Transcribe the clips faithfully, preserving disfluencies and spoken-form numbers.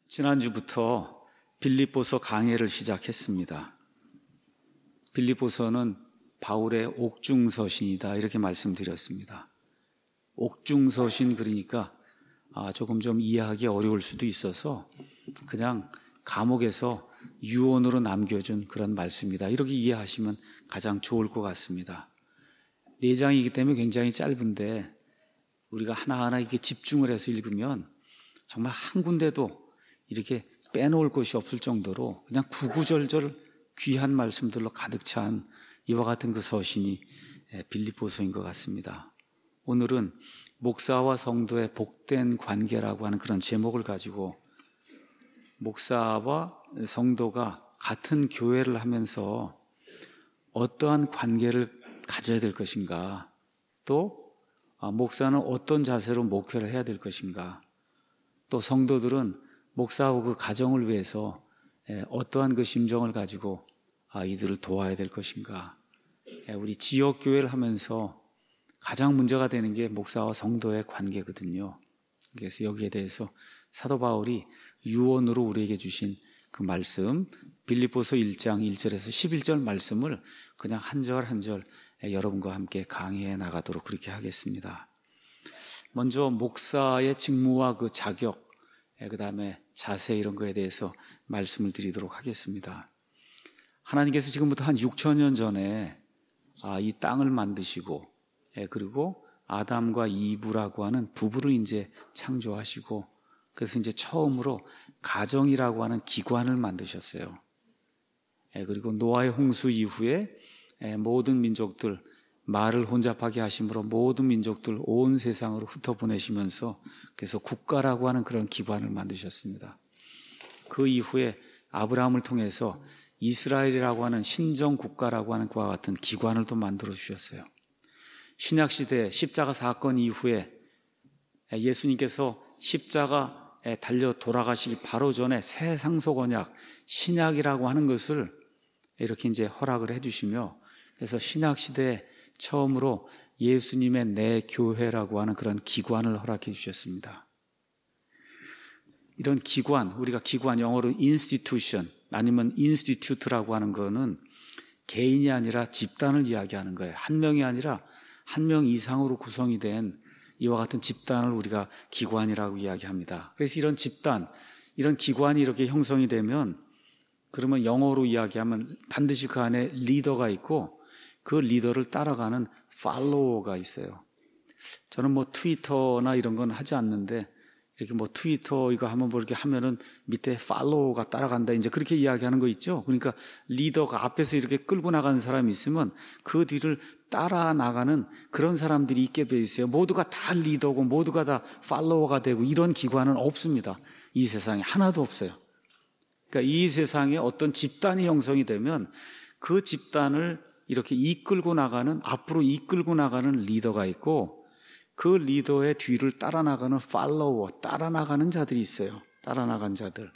지난주부터 빌립보서 강해를 시작했습니다. 빌립보서는 바울의 옥중서신이다 이렇게 말씀드렸습니다. 옥중서신 그러니까 조금 좀 이해하기 어려울 수도 있어서 그냥 감옥에서 유언으로 남겨준 그런 말씀이다 이렇게 이해하시면 가장 좋을 것 같습니다. 네 장이기 때문에 굉장히 짧은데 우리가 하나하나 이렇게 집중을 해서 읽으면 정말 한 군데도 이렇게 빼놓을 것이 없을 정도로 그냥 구구절절 귀한 말씀들로 가득 찬 이와 같은 그 서신이 빌립보서인 것 같습니다. 오늘은 목사와 성도의 복된 관계라고 하는 그런 제목을 가지고 목사와 성도가 같은 교회를 하면서 어떠한 관계를 가져야 될 것인가, 또 목사는 어떤 자세로 목회를 해야 될 것인가, 또 성도들은 목사하고 그 가정을 위해서 어떠한 그 심정을 가지고 이들을 도와야 될 것인가. 우리 지역교회를 하면서 가장 문제가 되는 게 목사와 성도의 관계거든요. 그래서 여기에 대해서 사도 바울이 유언으로 우리에게 주신 그 말씀, 빌립보서 일 장 일 절에서 십일 절 말씀을 그냥 한 절 한 절 여러분과 함께 강의해 나가도록 그렇게 하겠습니다. 먼저 목사의 직무와 그 자격, 그 다음에 자세 이런 거에 대해서 말씀을 드리도록 하겠습니다. 하나님께서 지금부터 한 육천 년 전에 이 땅을 만드시고, 그리고 아담과 이브라고 하는 부부를 이제 창조하시고, 그래서 이제 처음으로 가정이라고 하는 기관을 만드셨어요. 그리고 노아의 홍수 이후에 모든 민족들, 말을 혼잡하게 하심으로 모든 민족들 온 세상으로 흩어보내시면서 그래서 국가라고 하는 그런 기관을 만드셨습니다. 그 이후에 아브라함을 통해서 이스라엘이라고 하는 신정국가라고 하는 그와 같은 기관을 또 만들어 주셨어요. 신약시대 십자가 사건 이후에 예수님께서 십자가에 달려 돌아가시기 바로 전에 새 상속 언약, 신약이라고 하는 것을 이렇게 이제 허락을 해주시며, 그래서 신약시대에 처음으로 예수님의 내 교회라고 하는 그런 기관을 허락해 주셨습니다. 이런 기관, 우리가 기관 영어로 institution 아니면 institute라고 하는 거는 개인이 아니라 집단을 이야기하는 거예요. 한 명이 아니라 한 명 이상으로 구성이 된 이와 같은 집단을 우리가 기관이라고 이야기합니다. 그래서 이런 집단, 이런 기관이 이렇게 형성이 되면 그러면 영어로 이야기하면 반드시 그 안에 리더가 있고 그 리더를 따라가는 팔로워가 있어요. 저는 뭐 트위터나 이런 건 하지 않는데 이렇게 뭐 트위터 이거 하면 뭐 이렇게 하면은 밑에 팔로워가 따라간다 이제 그렇게 이야기하는 거 있죠. 그러니까 리더가 앞에서 이렇게 끌고 나가는 사람이 있으면 그 뒤를 따라 나가는 그런 사람들이 있게 돼 있어요. 모두가 다 리더고 모두가 다 팔로워가 되고 이런 기관은 없습니다. 이 세상에 하나도 없어요. 그러니까 이 세상에 어떤 집단이 형성이 되면 그 집단을 이렇게 이끌고 나가는, 앞으로 이끌고 나가는 리더가 있고 그 리더의 뒤를 따라 나가는 팔로워, 따라 나가는 자들이 있어요. 따라 나간 자들.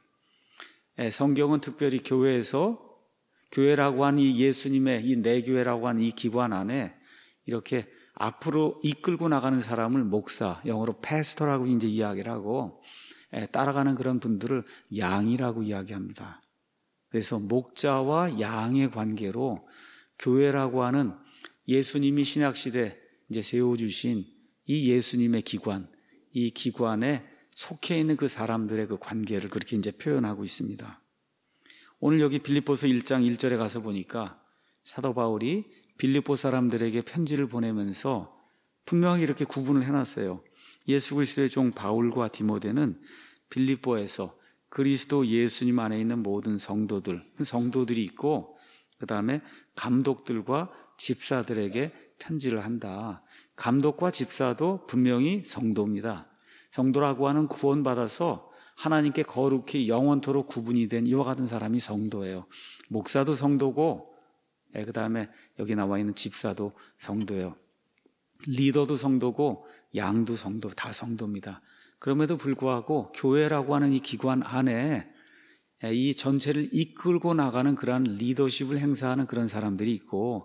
성경은 특별히 교회에서, 교회라고 하는 이 예수님의 이 내교회라고 하는 이 기관 안에 이렇게 앞으로 이끌고 나가는 사람을 목사, 영어로 패스터라고 이제 이야기를 하고, 따라가는 그런 분들을 양이라고 이야기합니다. 그래서 목자와 양의 관계로 교회라고 하는 예수님이 신약시대 이제 세워주신 이 예수님의 기관, 이 기관에 속해 있는 그 사람들의 그 관계를 그렇게 이제 표현하고 있습니다. 오늘 여기 빌립보서 일 장 일 절에 가서 보니까 사도 바울이 빌립보 사람들에게 편지를 보내면서 분명히 이렇게 구분을 해놨어요. 예수 그리스도의 종 바울과 디모데는 빌립보에서 그리스도 예수님 안에 있는 모든 성도들, 성도들이 있고 그 다음에 감독들과 집사들에게 편지를 한다. 감독과 집사도 분명히 성도입니다. 성도라고 하는 구원받아서 하나님께 거룩히 영원토록 구분이 된 이와 같은 사람이 성도예요. 목사도 성도고 그 다음에 여기 나와 있는 집사도 성도예요. 리더도 성도고 양도 성도, 다 성도입니다. 그럼에도 불구하고 교회라고 하는 이 기관 안에 이 전체를 이끌고 나가는 그러한 리더십을 행사하는 그런 사람들이 있고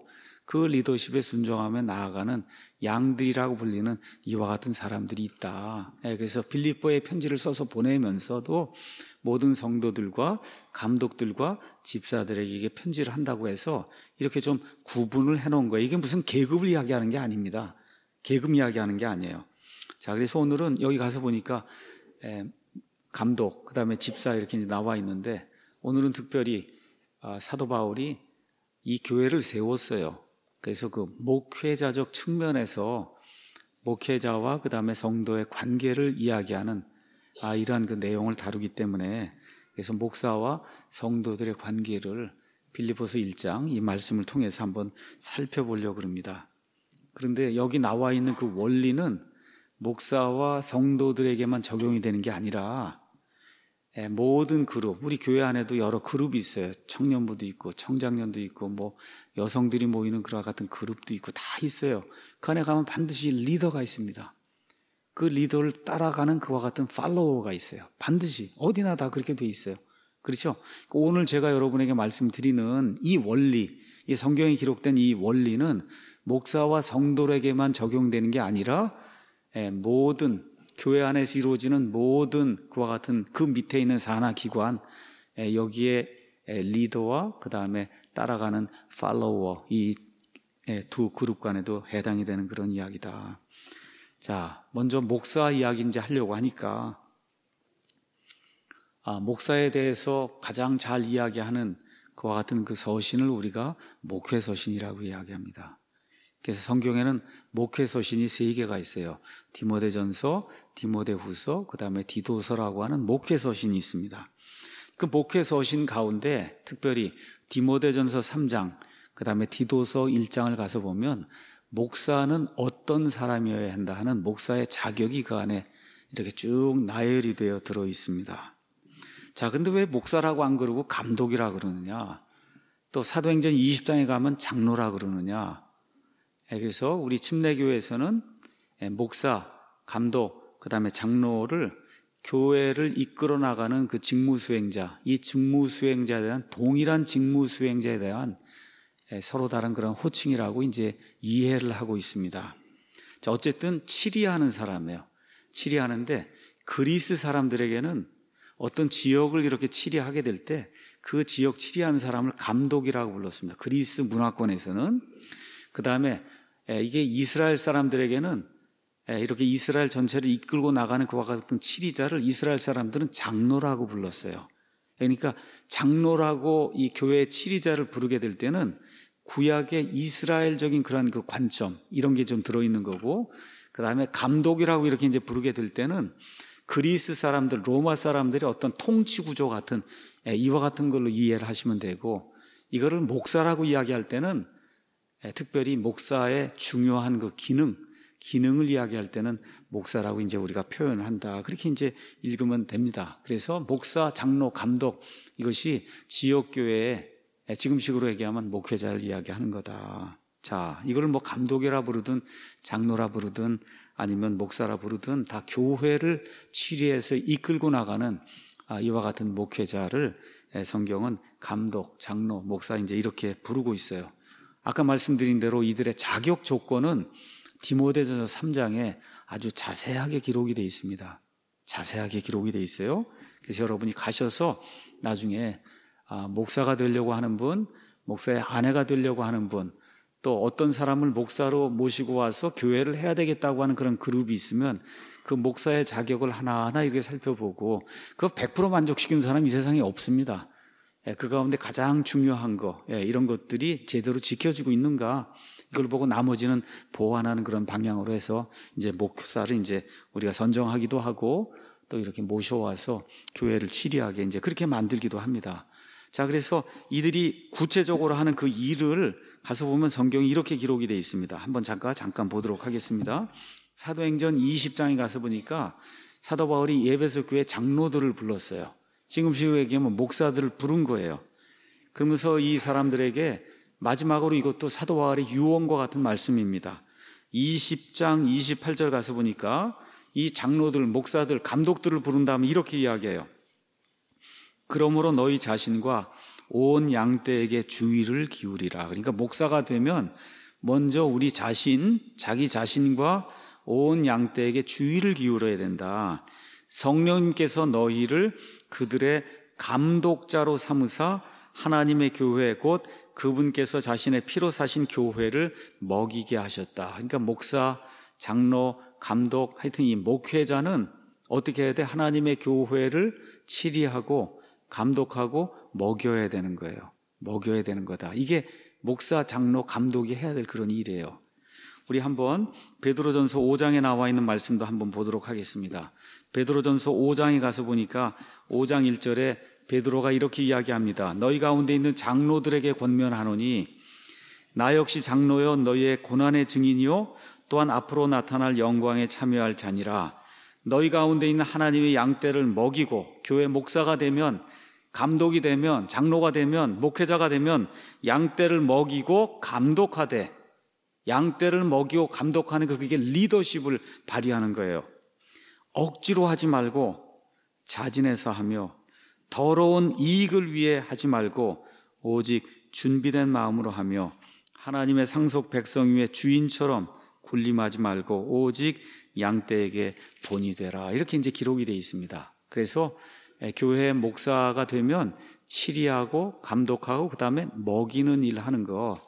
그 리더십에 순종하며 나아가는 양들이라고 불리는 이와 같은 사람들이 있다. 그래서 빌립보에 편지를 써서 보내면서도 모든 성도들과 감독들과 집사들에게 편지를 한다고 해서 이렇게 좀 구분을 해놓은 거예요. 이게 무슨 계급을 이야기하는 게 아닙니다. 계급 이야기하는 게 아니에요. 자, 그래서 오늘은 여기 가서 보니까 감독, 그 다음에 집사 이렇게 나와 있는데, 오늘은 특별히 사도 바울이 이 교회를 세웠어요. 그래서 그 목회자적 측면에서 목회자와 그 다음에 성도의 관계를 이야기하는 아, 이러한 그 내용을 다루기 때문에, 그래서 목사와 성도들의 관계를 빌립보서 일 장 이 말씀을 통해서 한번 살펴보려고 합니다. 그런데 여기 나와 있는 그 원리는 목사와 성도들에게만 적용이 되는 게 아니라 모든 그룹, 우리 교회 안에도 여러 그룹이 있어요. 청년부도 있고 청장년도 있고 뭐 여성들이 모이는 그와 같은 그룹도 있고 다 있어요. 그 안에 가면 반드시 리더가 있습니다. 그 리더를 따라가는 그와 같은 팔로워가 있어요. 반드시 어디나 다 그렇게 돼 있어요. 그렇죠? 오늘 제가 여러분에게 말씀드리는 이 원리, 이 성경에 기록된 이 원리는 목사와 성도에게만 적용되는 게 아니라 모든 교회 안에서 이루어지는 모든 그와 같은 그 밑에 있는 산하 기관, 여기에 리더와 그 다음에 따라가는 팔로워, 이 두 그룹 간에도 해당이 되는 그런 이야기다. 자, 먼저 목사 이야기 이제 하려고 하니까, 아, 목사에 대해서 가장 잘 이야기하는 그와 같은 그 서신을 우리가 목회 서신이라고 이야기합니다. 그래서 성경에는 목회 서신이 세 개가 있어요. 디모데전서, 디모데후서, 그 다음에 디도서라고 하는 목회 서신이 있습니다. 그 목회 서신 가운데 특별히 디모데전서 삼 장, 그 다음에 디도서 일 장을 가서 보면 목사는 어떤 사람이어야 한다 하는 목사의 자격이 그 안에 이렇게 쭉 나열이 되어 들어 있습니다. 자, 근데 왜 목사라고 안 그러고 감독이라 그러느냐? 또 사도행전 이십 장에 가면 장로라 그러느냐? 그래서 우리 침례교회에서는 목사, 감독, 그 다음에 장로를 교회를 이끌어 나가는 그 직무수행자, 이 직무수행자에 대한 동일한 직무수행자에 대한 서로 다른 그런 호칭이라고 이제 이해를 하고 있습니다. 자, 어쨌든 치리하는 사람이에요. 치리하는데 그리스 사람들에게는 어떤 지역을 이렇게 치리하게 될 때 그 지역 치리하는 사람을 감독이라고 불렀습니다. 그리스 문화권에서는. 그 다음에 이게 이스라엘 사람들에게는 이렇게 이스라엘 전체를 이끌고 나가는 그와 같은 치리자를 이스라엘 사람들은 장로라고 불렀어요. 그러니까 장로라고 이 교회의 치리자를 부르게 될 때는 구약의 이스라엘적인 그런 그 관점, 이런 게 좀 들어있는 거고, 그 다음에 감독이라고 이렇게 이제 부르게 될 때는 그리스 사람들, 로마 사람들의 어떤 통치 구조 같은 이와 같은 걸로 이해를 하시면 되고, 이거를 목사라고 이야기할 때는 특별히 목사의 중요한 그 기능, 기능을 이야기할 때는 목사라고 이제 우리가 표현을 한다. 그렇게 이제 읽으면 됩니다. 그래서 목사, 장로, 감독, 이것이 지역교회의 지금식으로 얘기하면 목회자를 이야기하는 거다. 자, 이걸 뭐 감독이라 부르든 장로라 부르든 아니면 목사라 부르든 다 교회를 치리해서 이끌고 나가는 이와 같은 목회자를 성경은 감독, 장로, 목사 이제 이렇게 부르고 있어요. 아까 말씀드린 대로 이들의 자격 조건은 디모데전서 삼 장에 아주 자세하게 기록이 되어 있습니다. 자세하게 기록이 되어 있어요. 그래서 여러분이 가셔서 나중에 목사가 되려고 하는 분, 목사의 아내가 되려고 하는 분, 또 어떤 사람을 목사로 모시고 와서 교회를 해야 되겠다고 하는 그런 그룹이 있으면 그 목사의 자격을 하나하나 이렇게 살펴보고, 그거 백 퍼센트 만족시키는 사람이 이 세상에 없습니다. 그 가운데 가장 중요한 거, 이런 것들이 제대로 지켜지고 있는가, 이걸 보고 나머지는 보완하는 그런 방향으로 해서 이제 목사를 이제 우리가 선정하기도 하고 또 이렇게 모셔와서 교회를 치리하게 이제 그렇게 만들기도 합니다. 자, 그래서 이들이 구체적으로 하는 그 일을 가서 보면 성경이 이렇게 기록이 되어 있습니다. 한번 잠깐 잠깐 보도록 하겠습니다. 사도행전 이십 장에 가서 보니까 사도 바울이 에베소 교회 장로들을 불렀어요. 지금식으로 얘기하면 목사들을 부른 거예요. 그러면서 이 사람들에게 마지막으로 이것도 사도 바울의 유언과 같은 말씀입니다. 이십 장 이십팔 절 가서 보니까 이 장로들, 목사들, 감독들을 부른 다음에 이렇게 이야기해요. 그러므로 너희 자신과 온 양떼에게 주의를 기울이라. 그러니까 목사가 되면 먼저 우리 자신, 자기 자신과 온 양떼에게 주의를 기울여야 된다. 성령님께서 너희를 그들의 감독자로 삼으사 하나님의 교회 곧 그분께서 자신의 피로 사신 교회를 먹이게 하셨다. 그러니까 목사, 장로, 감독, 하여튼 이 목회자는 어떻게 해야 돼? 하나님의 교회를 치리하고 감독하고 먹여야 되는 거예요. 먹여야 되는 거다. 이게 목사, 장로, 감독이 해야 될 그런 일이에요. 우리 한번 베드로전서 오 장에 나와 있는 말씀도 한번 보도록 하겠습니다. 베드로전서 오 장에 가서 보니까 오 장 일 절에 베드로가 이렇게 이야기합니다. 너희 가운데 있는 장로들에게 권면하노니 나 역시 장로여 너희의 고난의 증인이요 또한 앞으로 나타날 영광에 참여할 자니라. 너희 가운데 있는 하나님의 양떼를 먹이고 교회 목사가 되면, 감독이 되면, 장로가 되면, 목회자가 되면 양떼를 먹이고 감독하되, 양떼를 먹이고 감독하는 그게 리더십을 발휘하는 거예요. 억지로 하지 말고 자진해서 하며 더러운 이익을 위해 하지 말고 오직 준비된 마음으로 하며 하나님의 상속 백성 위에 주인처럼 군림하지 말고 오직 양떼에게 본이 되라. 이렇게 이제 기록이 되어 있습니다. 그래서 교회 목사가 되면 치리하고 감독하고 그 다음에 먹이는 일 하는 거,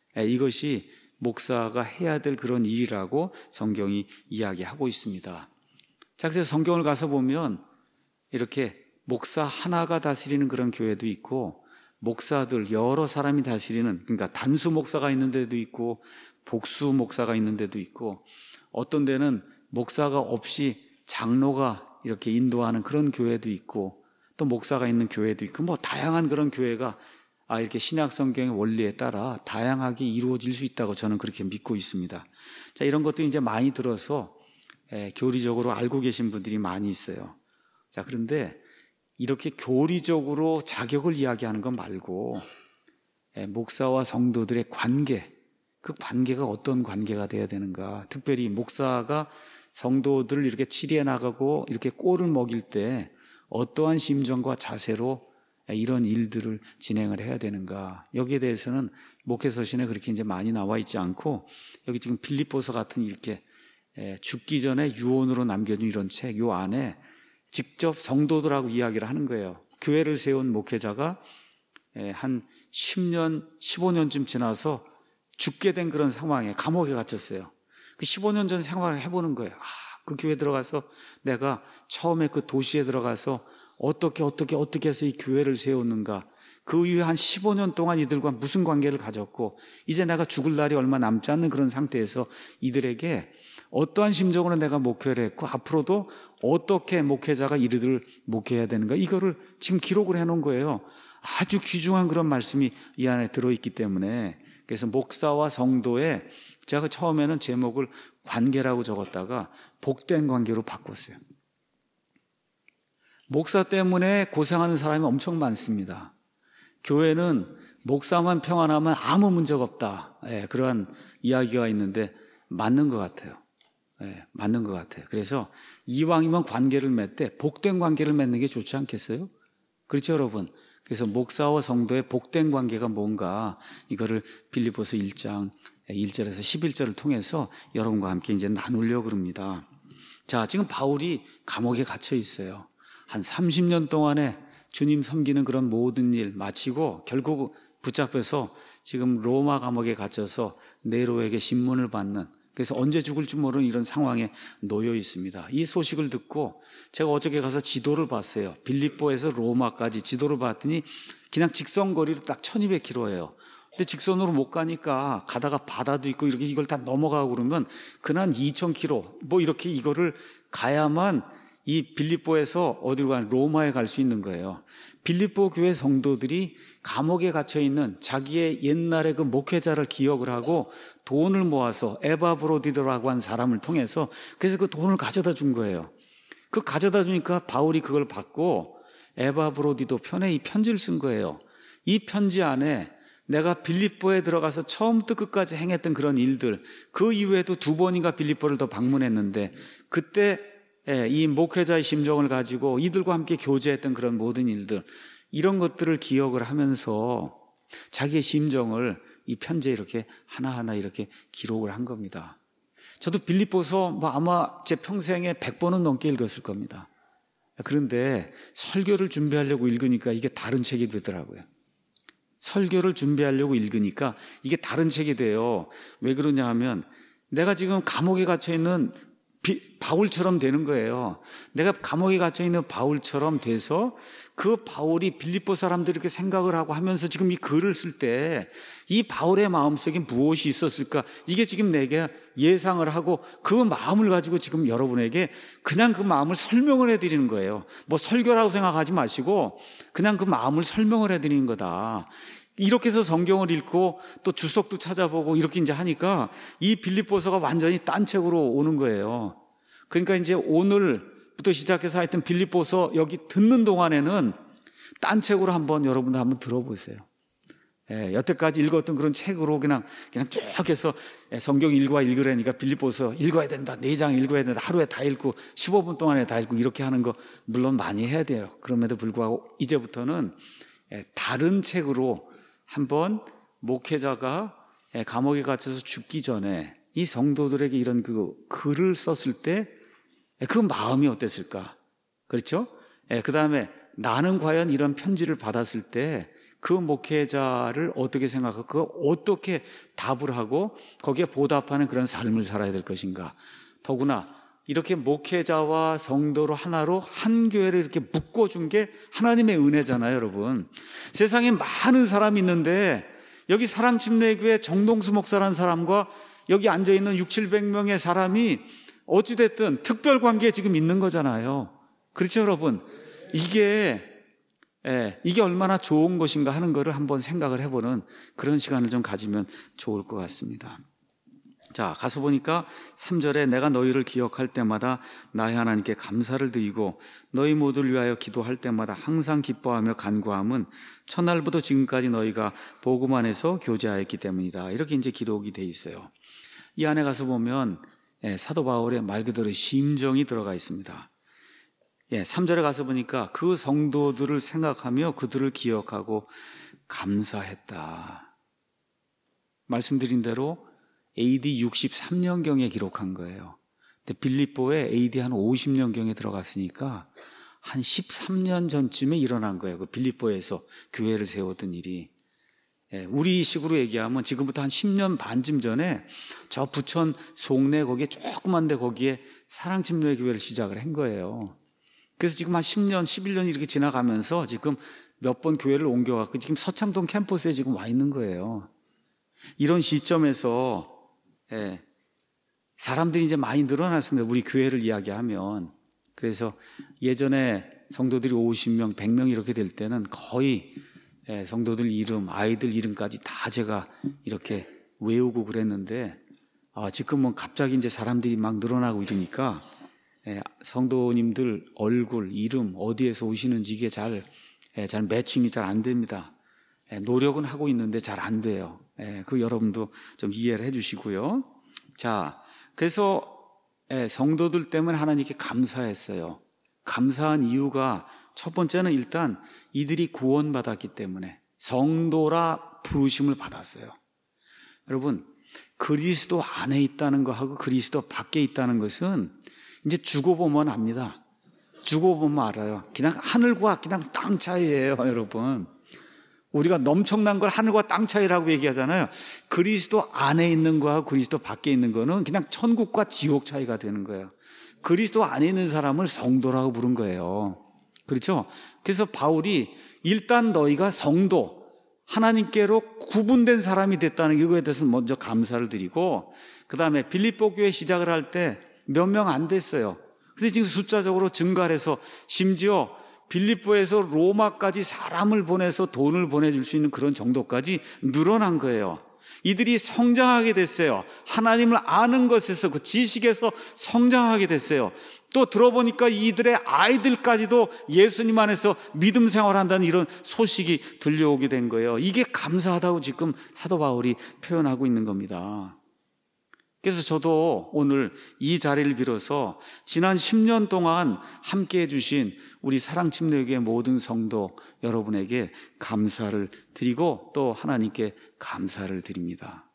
이것이 목사가 해야 될 그런 일이라고 성경이 이야기하고 있습니다. 자, 그래서 성경을 가서 보면 이렇게 목사 하나가 다스리는 그런 교회도 있고 목사들 여러 사람이 다스리는, 그러니까 단수 목사가 있는 데도 있고 복수 목사가 있는 데도 있고 어떤 데는 목사가 없이 장로가 이렇게 인도하는 그런 교회도 있고 또 목사가 있는 교회도 있고 뭐 다양한 그런 교회가 아 이렇게 신약 성경의 원리에 따라 다양하게 이루어질 수 있다고 저는 그렇게 믿고 있습니다. 자, 이런 것도 이제 많이 들어서 에, 교리적으로 알고 계신 분들이 많이 있어요. 자, 그런데 이렇게 교리적으로 자격을 이야기하는 것 말고 에, 목사와 성도들의 관계, 그 관계가 어떤 관계가 돼야 되는가. 특별히 목사가 성도들을 이렇게 치리해 나가고 이렇게 꼴을 먹일 때 어떠한 심정과 자세로 이런 일들을 진행을 해야 되는가. 여기에 대해서는 목회서신에 그렇게 이제 많이 나와 있지 않고 여기 지금 필립보서 같은 이렇게 죽기 전에 유언으로 남겨준 이런 책, 요 안에 직접 성도들하고 이야기를 하는 거예요. 교회를 세운 목회자가 한 십 년, 십오 년쯤 지나서 죽게 된 그런 상황에 감옥에 갇혔어요. 그 십오 년 전 생활을 해보는 거예요. 아, 그 교회 들어가서 내가 처음에 그 도시에 들어가서 어떻게 어떻게 어떻게 해서 이 교회를 세웠는가. 그 이후에 한 십오 년 동안 이들과 무슨 관계를 가졌고 이제 내가 죽을 날이 얼마 남지 않는 그런 상태에서 이들에게 어떠한 심정으로 내가 목회를 했고 앞으로도 어떻게 목회자가 이들을 목회해야 되는가. 이거를 지금 기록을 해놓은 거예요. 아주 귀중한 그런 말씀이 이 안에 들어있기 때문에 그래서 목사와 성도의 제가 처음에는 제목을 관계라고 적었다가 복된 관계로 바꿨어요. 목사 때문에 고생하는 사람이 엄청 많습니다. 교회는 목사만 평안하면 아무 문제가 없다. 예, 그러한 이야기가 있는데 맞는 것 같아요. 예, 맞는 것 같아요. 그래서 이왕이면 관계를 맺되 복된 관계를 맺는 게 좋지 않겠어요? 그렇죠, 여러분? 그래서 목사와 성도의 복된 관계가 뭔가 이거를 빌립보서 일 장 일 절에서 십일 절을 통해서 여러분과 함께 이제 나누려고 합니다. 자, 지금 바울이 감옥에 갇혀 있어요. 한 삼십 년 동안에 주님 섬기는 그런 모든 일 마치고 결국 붙잡혀서 지금 로마 감옥에 갇혀서 네로에게 신문을 받는, 그래서 언제 죽을지 모르는 이런 상황에 놓여 있습니다. 이 소식을 듣고 제가 어저께 가서 지도를 봤어요. 빌립보에서 로마까지 지도를 봤더니 그냥 직선거리로 딱 천이백 킬로미터예요. 근데 직선으로 못 가니까 가다가 바다도 있고 이렇게 이걸 다 넘어가고 그러면 그난 이천 킬로미터 뭐 이렇게 이거를 가야만 이 빌립보에서 어디로 가는 로마에 갈 수 있는 거예요. 빌립보 교회 성도들이 감옥에 갇혀 있는 자기의 옛날의 그 목회자를 기억을 하고 돈을 모아서 에바브로디도라고 한 사람을 통해서 그래서 그 돈을 가져다 준 거예요. 그 가져다 주니까 바울이 그걸 받고 에바브로디도 편에 이 편지를 쓴 거예요. 이 편지 안에 내가 빌립보에 들어가서 처음부터 끝까지 행했던 그런 일들, 그 이후에도 두 번인가 빌립보를 더 방문했는데 그때 이 목회자의 심정을 가지고 이들과 함께 교제했던 그런 모든 일들, 이런 것들을 기억을 하면서 자기의 심정을 이 편지에 이렇게 하나하나 이렇게 기록을 한 겁니다. 저도 빌립보서 뭐 아마 제 평생에 백 번은 넘게 읽었을 겁니다. 그런데 설교를 준비하려고 읽으니까 이게 다른 책이 되더라고요. 설교를 준비하려고 읽으니까 이게 다른 책이 돼요. 왜 그러냐 하면 내가 지금 감옥에 갇혀있는 비, 바울처럼 되는 거예요. 내가 감옥에 갇혀있는 바울처럼 돼서 그 바울이 빌립보 사람들이 이렇게 생각을 하고 하면서 지금 이 글을 쓸 때 이 바울의 마음속에 무엇이 있었을까? 이게 지금 내게 예상을 하고 그 마음을 가지고 지금 여러분에게 그냥 그 마음을 설명을 해드리는 거예요. 뭐 설교라고 생각하지 마시고 그냥 그 마음을 설명을 해드리는 거다. 이렇게 해서 성경을 읽고 또 주석도 찾아보고 이렇게 이제 하니까 이 빌립보서가 완전히 딴 책으로 오는 거예요. 그러니까 이제 오늘부터 시작해서 하여튼 빌립보서 여기 듣는 동안에는 딴 책으로 한번 여러분들 한번 들어보세요. 예, 여태까지 읽었던 그런 책으로 그냥 그냥 쭉 해서 성경 읽어와 읽으라니까 빌립보서 읽어야 된다. 네 장 읽어야 된다. 하루에 다 읽고 십오 분 동안에 다 읽고 이렇게 하는 거 물론 많이 해야 돼요. 그럼에도 불구하고 이제부터는 다른 책으로 한번 목회자가 감옥에 갇혀서 죽기 전에 이 성도들에게 이런 그 글을 썼을 때 그 마음이 어땠을까? 그렇죠? 그 다음에 나는 과연 이런 편지를 받았을 때 그 목회자를 어떻게 생각하고 그 어떻게 답을 하고 거기에 보답하는 그런 삶을 살아야 될 것인가? 더구나 이렇게 목회자와 성도로 하나로 한 교회를 이렇게 묶어준 게 하나님의 은혜잖아요, 여러분. 세상에 많은 사람이 있는데 여기 사랑침례교회 정동수 목사라는 사람과 여기 앉아있는 육칠백 명의 사람이 어찌됐든 특별관계에 지금 있는 거잖아요. 그렇죠, 여러분? 이게 예, 이게 얼마나 좋은 것인가 하는 것을 한번 생각을 해보는 그런 시간을 좀 가지면 좋을 것 같습니다. 자, 가서 보니까 삼 절에 내가 너희를 기억할 때마다 나의 하나님께 감사를 드리고 너희 모두를 위하여 기도할 때마다 항상 기뻐하며 간구함은 첫날부터 지금까지 너희가 복음 안에서 교제하였기 때문이다. 이렇게 이제 기록이 돼 있어요. 이 안에 가서 보면 예, 사도 바울의 말 그대로 심정이 들어가 있습니다. 예, 삼 절에 가서 보니까 그 성도들을 생각하며 그들을 기억하고 감사했다. 말씀드린 대로 에이디 육십삼 년경에 기록한 거예요. 근데 빌립보에 에이디 한 오십 년경에 들어갔으니까 한 십삼 년 전쯤에 일어난 거예요. 그 빌립보에서 교회를 세웠던 일이. 예, 우리 식으로 얘기하면 지금부터 한 십 년 반쯤 전에 저 부천 송내 거기에 조그만 데 거기에 사랑침례 교회를 시작을 한 거예요. 그래서 지금 한 십 년, 십일 년 이렇게 지나가면서 지금 몇 번 교회를 옮겨갖고 지금 서창동 캠퍼스에 지금 와 있는 거예요. 이런 시점에서 예, 사람들이 이제 많이 늘어났습니다. 우리 교회를 이야기하면. 그래서 예전에 성도들이 오십 명, 백 명 이렇게 될 때는 거의 예, 성도들 이름, 아이들 이름까지 다 제가 이렇게 외우고 그랬는데 아, 지금은 갑자기 이제 사람들이 막 늘어나고 이러니까 예, 성도님들 얼굴, 이름, 어디에서 오시는지 이게 잘, 예, 잘 매칭이 잘 안 됩니다. 예, 노력은 하고 있는데 잘 안 돼요. 예, 그 여러분도 좀 이해를 해 주시고요. 자, 그래서 예, 성도들 때문에 하나님께 감사했어요. 감사한 이유가 첫 번째는 일단 이들이 구원받았기 때문에 성도라 부르심을 받았어요. 여러분, 그리스도 안에 있다는 거하고 그리스도 밖에 있다는 것은 이제 주고 보면 압니다. 주고 보면 알아요. 그냥 하늘과 그냥 땅 차이예요, 여러분. 우리가 엄청난 걸 하늘과 땅 차이라고 얘기하잖아요. 그리스도 안에 있는 거와 그리스도 밖에 있는 거는 그냥 천국과 지옥 차이가 되는 거예요. 그리스도 안에 있는 사람을 성도라고 부른 거예요. 그렇죠? 그래서 바울이 일단 너희가 성도, 하나님께로 구분된 사람이 됐다는 이거에 대해서 먼저 감사를 드리고, 그 다음에 빌립보 교회 시작을 할 때 몇 명 안 됐어요. 근데 지금 숫자적으로 증가를 해서 심지어 빌립보에서 로마까지 사람을 보내서 돈을 보내줄 수 있는 그런 정도까지 늘어난 거예요. 이들이 성장하게 됐어요. 하나님을 아는 것에서 그 지식에서 성장하게 됐어요. 또 들어보니까 이들의 아이들까지도 예수님 안에서 믿음 생활한다는 이런 소식이 들려오게 된 거예요. 이게 감사하다고 지금 사도 바울이 표현하고 있는 겁니다. 그래서 저도 오늘 이 자리를 빌어서 지난 십 년 동안 함께해 주신 우리 사랑침례교회 모든 성도 여러분에게 감사를 드리고 또 하나님께 감사를 드립니다.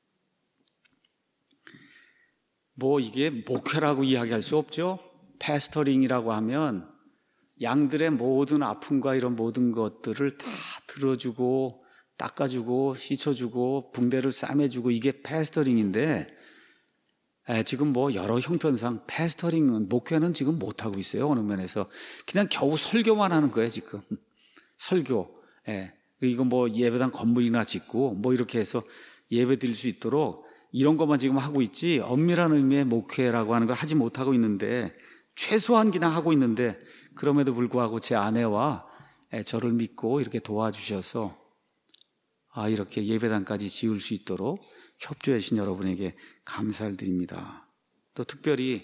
뭐 이게 목회라고 이야기할 수 없죠. 패스터링이라고 하면 양들의 모든 아픔과 이런 모든 것들을 다 들어주고 닦아주고 씻어주고 붕대를 싸매주고 이게 패스터링인데, 에, 지금 뭐 여러 형편상 패스터링은 목회는 지금 못하고 있어요. 어느 면에서 그냥 겨우 설교만 하는 거예요 지금. 설교. 에, 이거 뭐 예배당 건물이나 짓고 뭐 이렇게 해서 예배 드릴 수 있도록 이런 것만 지금 하고 있지 엄밀한 의미의 목회라고 하는 걸 하지 못하고 있는데, 최소한 그냥 하고 있는데, 그럼에도 불구하고 제 아내와 저를 믿고 이렇게 도와주셔서 아, 이렇게 예배당까지 지을 수 있도록 협조해 주신 여러분에게 감사를 드립니다. 또 특별히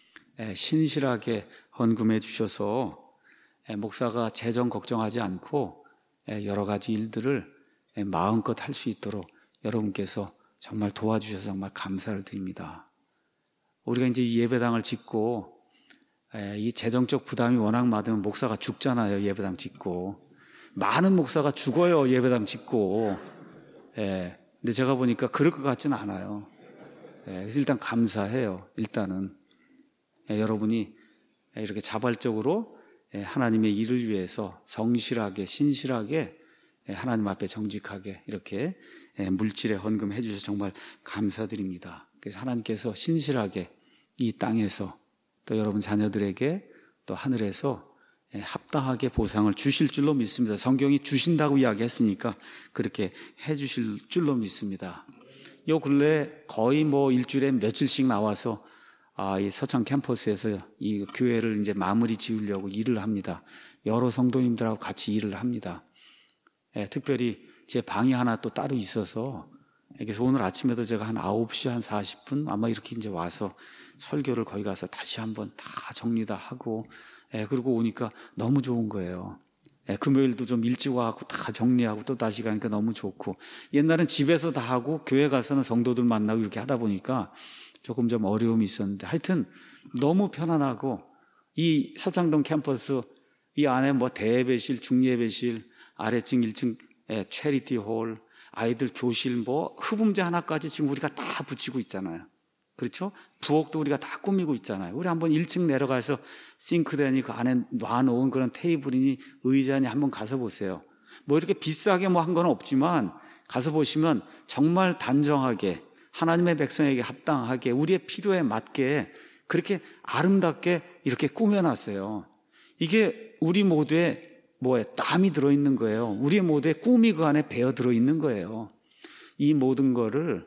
신실하게 헌금해 주셔서 목사가 재정 걱정하지 않고 여러 가지 일들을 마음껏 할 수 있도록 여러분께서 정말 도와주셔서 정말 감사를 드립니다. 우리가 이제 이 예배당을 짓고 이 재정적 부담이 워낙 많으면 목사가 죽잖아요. 예배당 짓고 많은 목사가 죽어요. 예배당 짓고. 예. 근데 제가 보니까 그럴 것 같지는 않아요. 예. 그래서 일단 감사해요. 일단은 예, 여러분이 이렇게 자발적으로 예, 하나님의 일을 위해서 성실하게 신실하게 예, 하나님 앞에 정직하게 이렇게 예, 물질에 헌금해 주셔서 정말 감사드립니다. 그래서 하나님께서 신실하게 이 땅에서 또 여러분 자녀들에게 또 하늘에서 합당하게 보상을 주실 줄로 믿습니다. 성경이 주신다고 이야기했으니까 그렇게 해 주실 줄로 믿습니다. 요 근래 거의 뭐 일주일에 며칠씩 나와서 아, 이 서창 캠퍼스에서 이 교회를 이제 마무리 지으려고 일을 합니다. 여러 성도님들하고 같이 일을 합니다. 예, 특별히 제 방이 하나 또 따로 있어서, 그래서 오늘 아침에도 제가 한 아홉 시 한 사십 분 아마 이렇게 이제 와서 설교를 거기 가서 다시 한번 다 정리 다 하고, 예, 그러고 오니까 너무 좋은 거예요. 예, 금요일도 좀 일찍 와갖고 다 정리하고 또 다시 가니까 너무 좋고, 옛날엔 집에서 다 하고 교회 가서는 성도들 만나고 이렇게 하다 보니까 조금 좀 어려움이 있었는데, 하여튼 너무 편안하고, 이 서창동 캠퍼스 이 안에 뭐 대예배실, 중예배실, 아래층 일 층 예, 체리티 홀, 아이들 교실, 뭐 흡음재 하나까지 지금 우리가 다 붙이고 있잖아요. 그렇죠? 부엌도 우리가 다 꾸미고 있잖아요. 우리 한번 일 층 내려가서 싱크대니 그 안에 놔놓은 그런 테이블이니 의자니 한번 가서 보세요. 뭐 이렇게 비싸게 뭐 한 건 없지만 가서 보시면 정말 단정하게 하나님의 백성에게 합당하게 우리의 필요에 맞게 그렇게 아름답게 이렇게 꾸며놨어요. 이게 우리 모두의 뭐에 땀이 들어있는 거예요. 우리 모두의 꿈이 그 안에 배어 들어있는 거예요. 이 모든 거를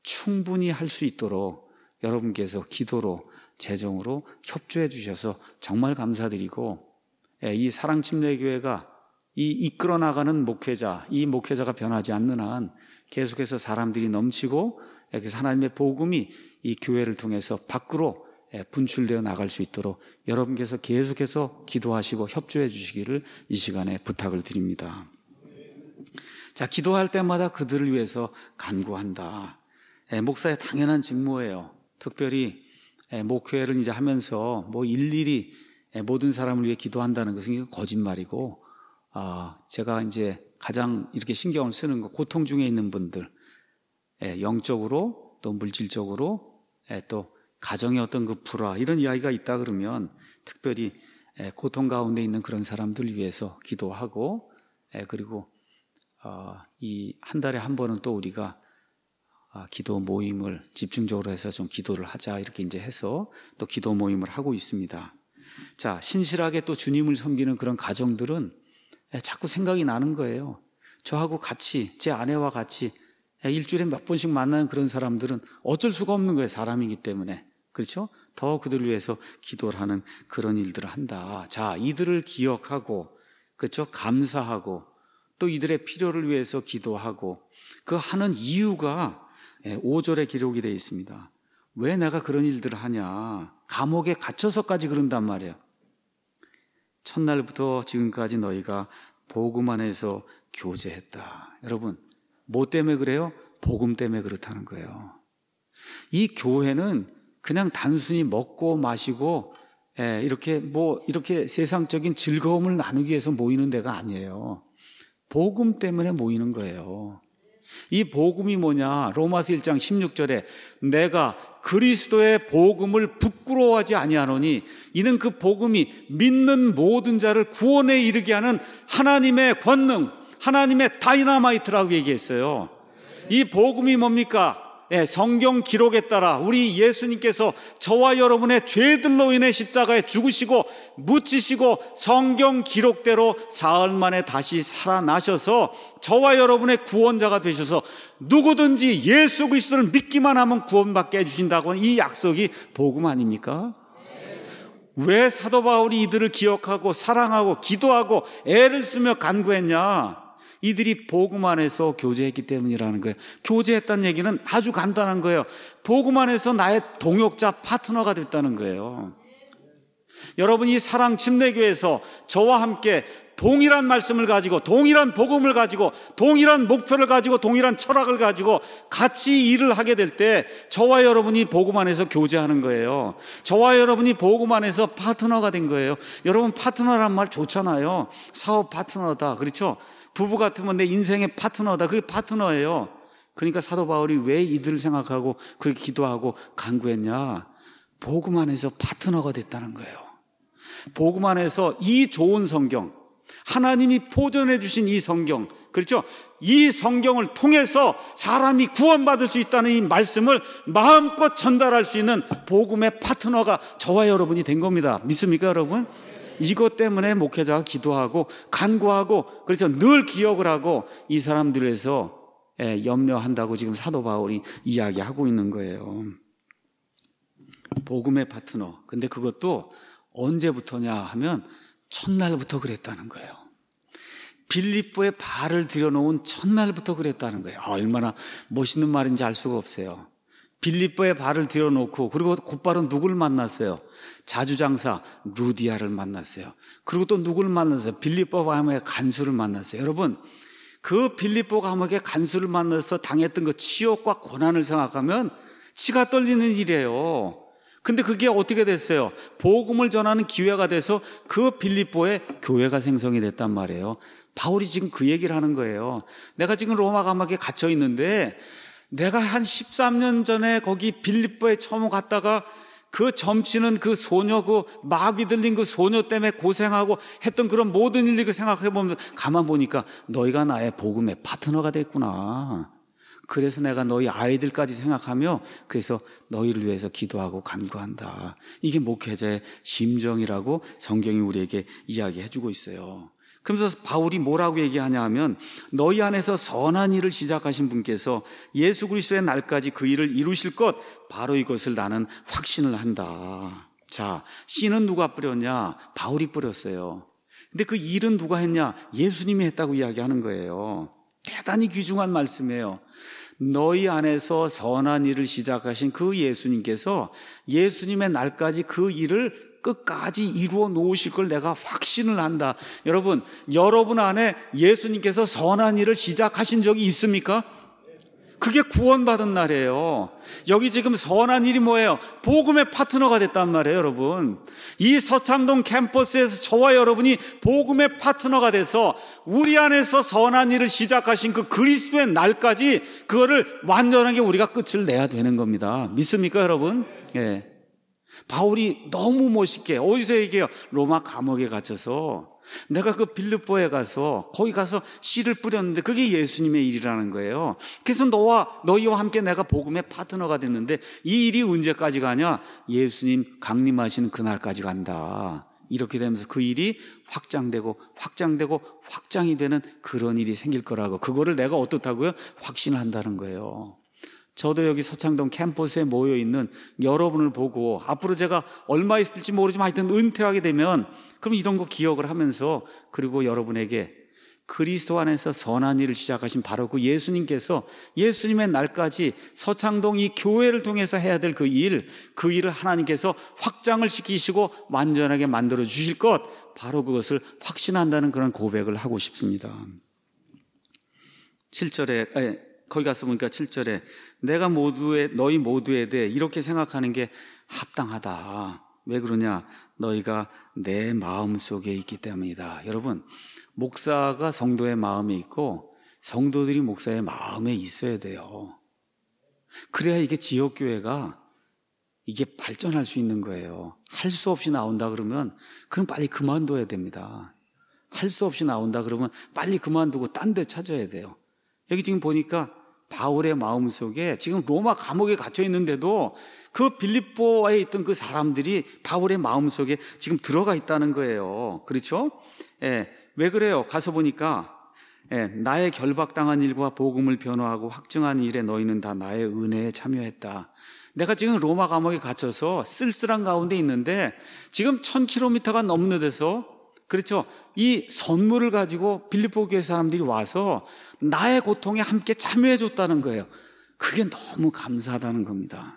충분히 할 수 있도록 여러분께서 기도로 재정으로 협조해 주셔서 정말 감사드리고, 이 사랑침례교회가 이 이끌어 나가는 목회자, 이 목회자가 변하지 않는 한 계속해서 사람들이 넘치고 그래서 하나님의 복음이 이 교회를 통해서 밖으로 분출되어 나갈 수 있도록 여러분께서 계속해서 기도하시고 협조해 주시기를 이 시간에 부탁을 드립니다. 자, 기도할 때마다 그들을 위해서 간구한다. 목사의 당연한 직무예요. 특별히 목회를 이제 하면서 뭐 일일이 모든 사람을 위해 기도한다는 것은 거짓말이고, 제가 이제 가장 이렇게 신경을 쓰는 거, 고통 중에 있는 분들, 영적으로 또 물질적으로 또 가정의 어떤 그 불화 이런 이야기가 있다 그러면 특별히 고통 가운데 있는 그런 사람들 위해서 기도하고, 그리고 이 한 달에 한 번은 또 우리가 기도 모임을 집중적으로 해서 좀 기도를 하자 이렇게 이제 해서 또 기도 모임을 하고 있습니다. 자, 신실하게 또 주님을 섬기는 그런 가정들은 자꾸 생각이 나는 거예요. 저하고 같이, 제 아내와 같이 일주일에 몇 번씩 만나는 그런 사람들은 어쩔 수가 없는 거예요. 사람이기 때문에. 그렇죠? 더 그들을 위해서 기도를 하는 그런 일들을 한다. 자, 이들을 기억하고, 그렇죠? 감사하고, 또 이들의 필요를 위해서 기도하고, 그 하는 이유가 오 절에 기록이 되어 있습니다. 왜 내가 그런 일들을 하냐? 감옥에 갇혀서까지 그런단 말이에요. 첫날부터 지금까지 너희가 복음 안에서 교제했다. 여러분, 뭐 때문에 그래요? 복음 때문에 그렇다는 거예요. 이 교회는 그냥 단순히 먹고 마시고 예, 이렇게 뭐 이렇게 세상적인 즐거움을 나누기 위해서 모이는 데가 아니에요. 복음 때문에 모이는 거예요. 이 복음이 뭐냐? 로마서 일 장 십육 절에 내가 그리스도의 복음을 부끄러워하지 아니하노니 이는 그 복음이 믿는 모든 자를 구원에 이르게 하는 하나님의 권능, 하나님의 다이나마이트라고 얘기했어요. 이 복음이 뭡니까? 예, 성경 기록에 따라 우리 예수님께서 저와 여러분의 죄들로 인해 십자가에 죽으시고 묻히시고 성경 기록대로 사흘 만에 다시 살아나셔서 저와 여러분의 구원자가 되셔서 누구든지 예수 그리스도를 믿기만 하면 구원받게 해주신다고 하는 이 약속이 복음 아닙니까? 왜 사도 바울이 이들을 기억하고 사랑하고 기도하고 애를 쓰며 간구했냐? 이들이 복음 안에서 교제했기 때문이라는 거예요. 교제했다는 얘기는 아주 간단한 거예요. 복음 안에서 나의 동역자, 파트너가 됐다는 거예요. 여러분, 이 사랑 침례교회에서 저와 함께 동일한 말씀을 가지고 동일한 복음을 가지고 동일한 목표를 가지고 동일한 철학을 가지고 같이 일을 하게 될 때 저와 여러분이 복음 안에서 교제하는 거예요. 저와 여러분이 복음 안에서 파트너가 된 거예요. 여러분, 파트너란 말 좋잖아요. 사업 파트너다, 그렇죠? 부부 같으면 내 인생의 파트너다. 그게 파트너예요. 그러니까 사도 바울이 왜 이들을 생각하고 그렇게 기도하고 간구했냐? 복음 안에서 파트너가 됐다는 거예요. 복음 안에서 이 좋은 성경, 하나님이 보존해 주신 이 성경, 그렇죠? 이 성경을 통해서 사람이 구원받을 수 있다는 이 말씀을 마음껏 전달할 수 있는 복음의 파트너가 저와 여러분이 된 겁니다. 믿습니까, 여러분? 이것 때문에 목회자가 기도하고 간구하고 그래서 늘 기억을 하고 이 사람들을 위해서 염려한다고 지금 사도 바울이 이야기하고 있는 거예요. 복음의 파트너. 근데 그것도 언제부터냐 하면 첫날부터 그랬다는 거예요. 빌립보에 발을 들여놓은 첫날부터 그랬다는 거예요. 얼마나 멋있는 말인지 알 수가 없어요. 빌립보에 발을 들여놓고 그리고 곧바로 누구를 만났어요? 자주장사 루디아를 만났어요. 그리고 또 누구를 만났어요? 빌립보 감옥의 간수를 만났어요. 여러분, 그 빌립보 감옥의 간수를 만나서 당했던 그 치욕과 고난을 생각하면 치가 떨리는 일이에요. 근데 그게 어떻게 됐어요? 복음을 전하는 기회가 돼서 그 빌립보에 교회가 생성이 됐단 말이에요. 바울이 지금 그 얘기를 하는 거예요. 내가 지금 로마 감옥에 갇혀 있는데 내가 한 십삼 년 전에 거기 빌립보에 처음 갔다가 그 점치는 그 소녀, 그 마귀 들린 그 소녀 때문에 고생하고 했던 그런 모든 일들을 생각해보면 가만 보니까 너희가 나의 복음의 파트너가 됐구나. 그래서 내가 너희 아이들까지 생각하며 그래서 너희를 위해서 기도하고 간구한다. 이게 목회자의 심정이라고 성경이 우리에게 이야기해주고 있어요. 그러면서 바울이 뭐라고 얘기하냐 하면 너희 안에서 선한 일을 시작하신 분께서 예수 그리스도의 날까지 그 일을 이루실 것, 바로 이것을 나는 확신을 한다. 자, 씨는 누가 뿌렸냐? 바울이 뿌렸어요. 근데 그 일은 누가 했냐? 예수님이 했다고 이야기하는 거예요. 대단히 귀중한 말씀이에요. 너희 안에서 선한 일을 시작하신 그 예수님께서 예수님의 날까지 그 일을 끝까지 이루어 놓으실 걸 내가 확신을 한다. 여러분, 여러분 안에 예수님께서 선한 일을 시작하신 적이 있습니까? 그게 구원받은 날이에요. 여기 지금 선한 일이 뭐예요? 복음의 파트너가 됐단 말이에요, 여러분. 이 서창동 캠퍼스에서 저와 여러분이 복음의 파트너가 돼서 우리 안에서 선한 일을 시작하신 그 그리스도의 날까지 그거를 완전하게 우리가 끝을 내야 되는 겁니다. 믿습니까, 여러분? 예. 바울이 너무 멋있게 어디서 얘기해요? 로마 감옥에 갇혀서 내가 그 빌립보에 가서 거기 가서 씨를 뿌렸는데 그게 예수님의 일이라는 거예요. 그래서 너와 너희와 함께 내가 복음의 파트너가 됐는데 이 일이 언제까지 가냐? 예수님 강림하시는 그날까지 간다. 이렇게 되면서 그 일이 확장되고 확장되고 확장이 되는 그런 일이 생길 거라고, 그거를 내가 어떻다고요? 확신을 한다는 거예요. 저도 여기 서창동 캠퍼스에 모여있는 여러분을 보고 앞으로 제가 얼마 있을지 모르지만 하여튼 은퇴하게 되면 그럼 이런 거 기억을 하면서, 그리고 여러분에게 그리스도 안에서 선한 일을 시작하신 바로 그 예수님께서 예수님의 날까지 서창동 이 교회를 통해서 해야 될 그 일, 그 일을 하나님께서 확장을 시키시고 완전하게 만들어 주실 것, 바로 그것을 확신한다는 그런 고백을 하고 싶습니다. 칠 절에 거기 가서 보니까 칠 절에 내가 모두에 너희 모두에 대해 이렇게 생각하는 게 합당하다. 왜 그러냐? 너희가 내 마음속에 있기 때문이다. 여러분, 목사가 성도의 마음에 있고 성도들이 목사의 마음에 있어야 돼요. 그래야 이게 지역교회가 이게 발전할 수 있는 거예요. 할 수 없이 나온다 그러면 그럼 빨리 그만둬야 됩니다. 할 수 없이 나온다 그러면 빨리 그만두고 딴 데 찾아야 돼요. 여기 지금 보니까 바울의 마음속에 지금 로마 감옥에 갇혀 있는데도 그 빌립보에 있던 그 사람들이 바울의 마음속에 지금 들어가 있다는 거예요. 그렇죠? 예, 왜 그래요? 가서 보니까 예, 나의 결박당한 일과 복음을 변호하고 확증한 일에 너희는 다 나의 은혜에 참여했다. 내가 지금 로마 감옥에 갇혀서 쓸쓸한 가운데 있는데 지금 천 킬로미터가 넘는 데서 그렇죠? 이 선물을 가지고 빌립보 교회 사람들이 와서 나의 고통에 함께 참여해 줬다는 거예요. 그게 너무 감사하다는 겁니다.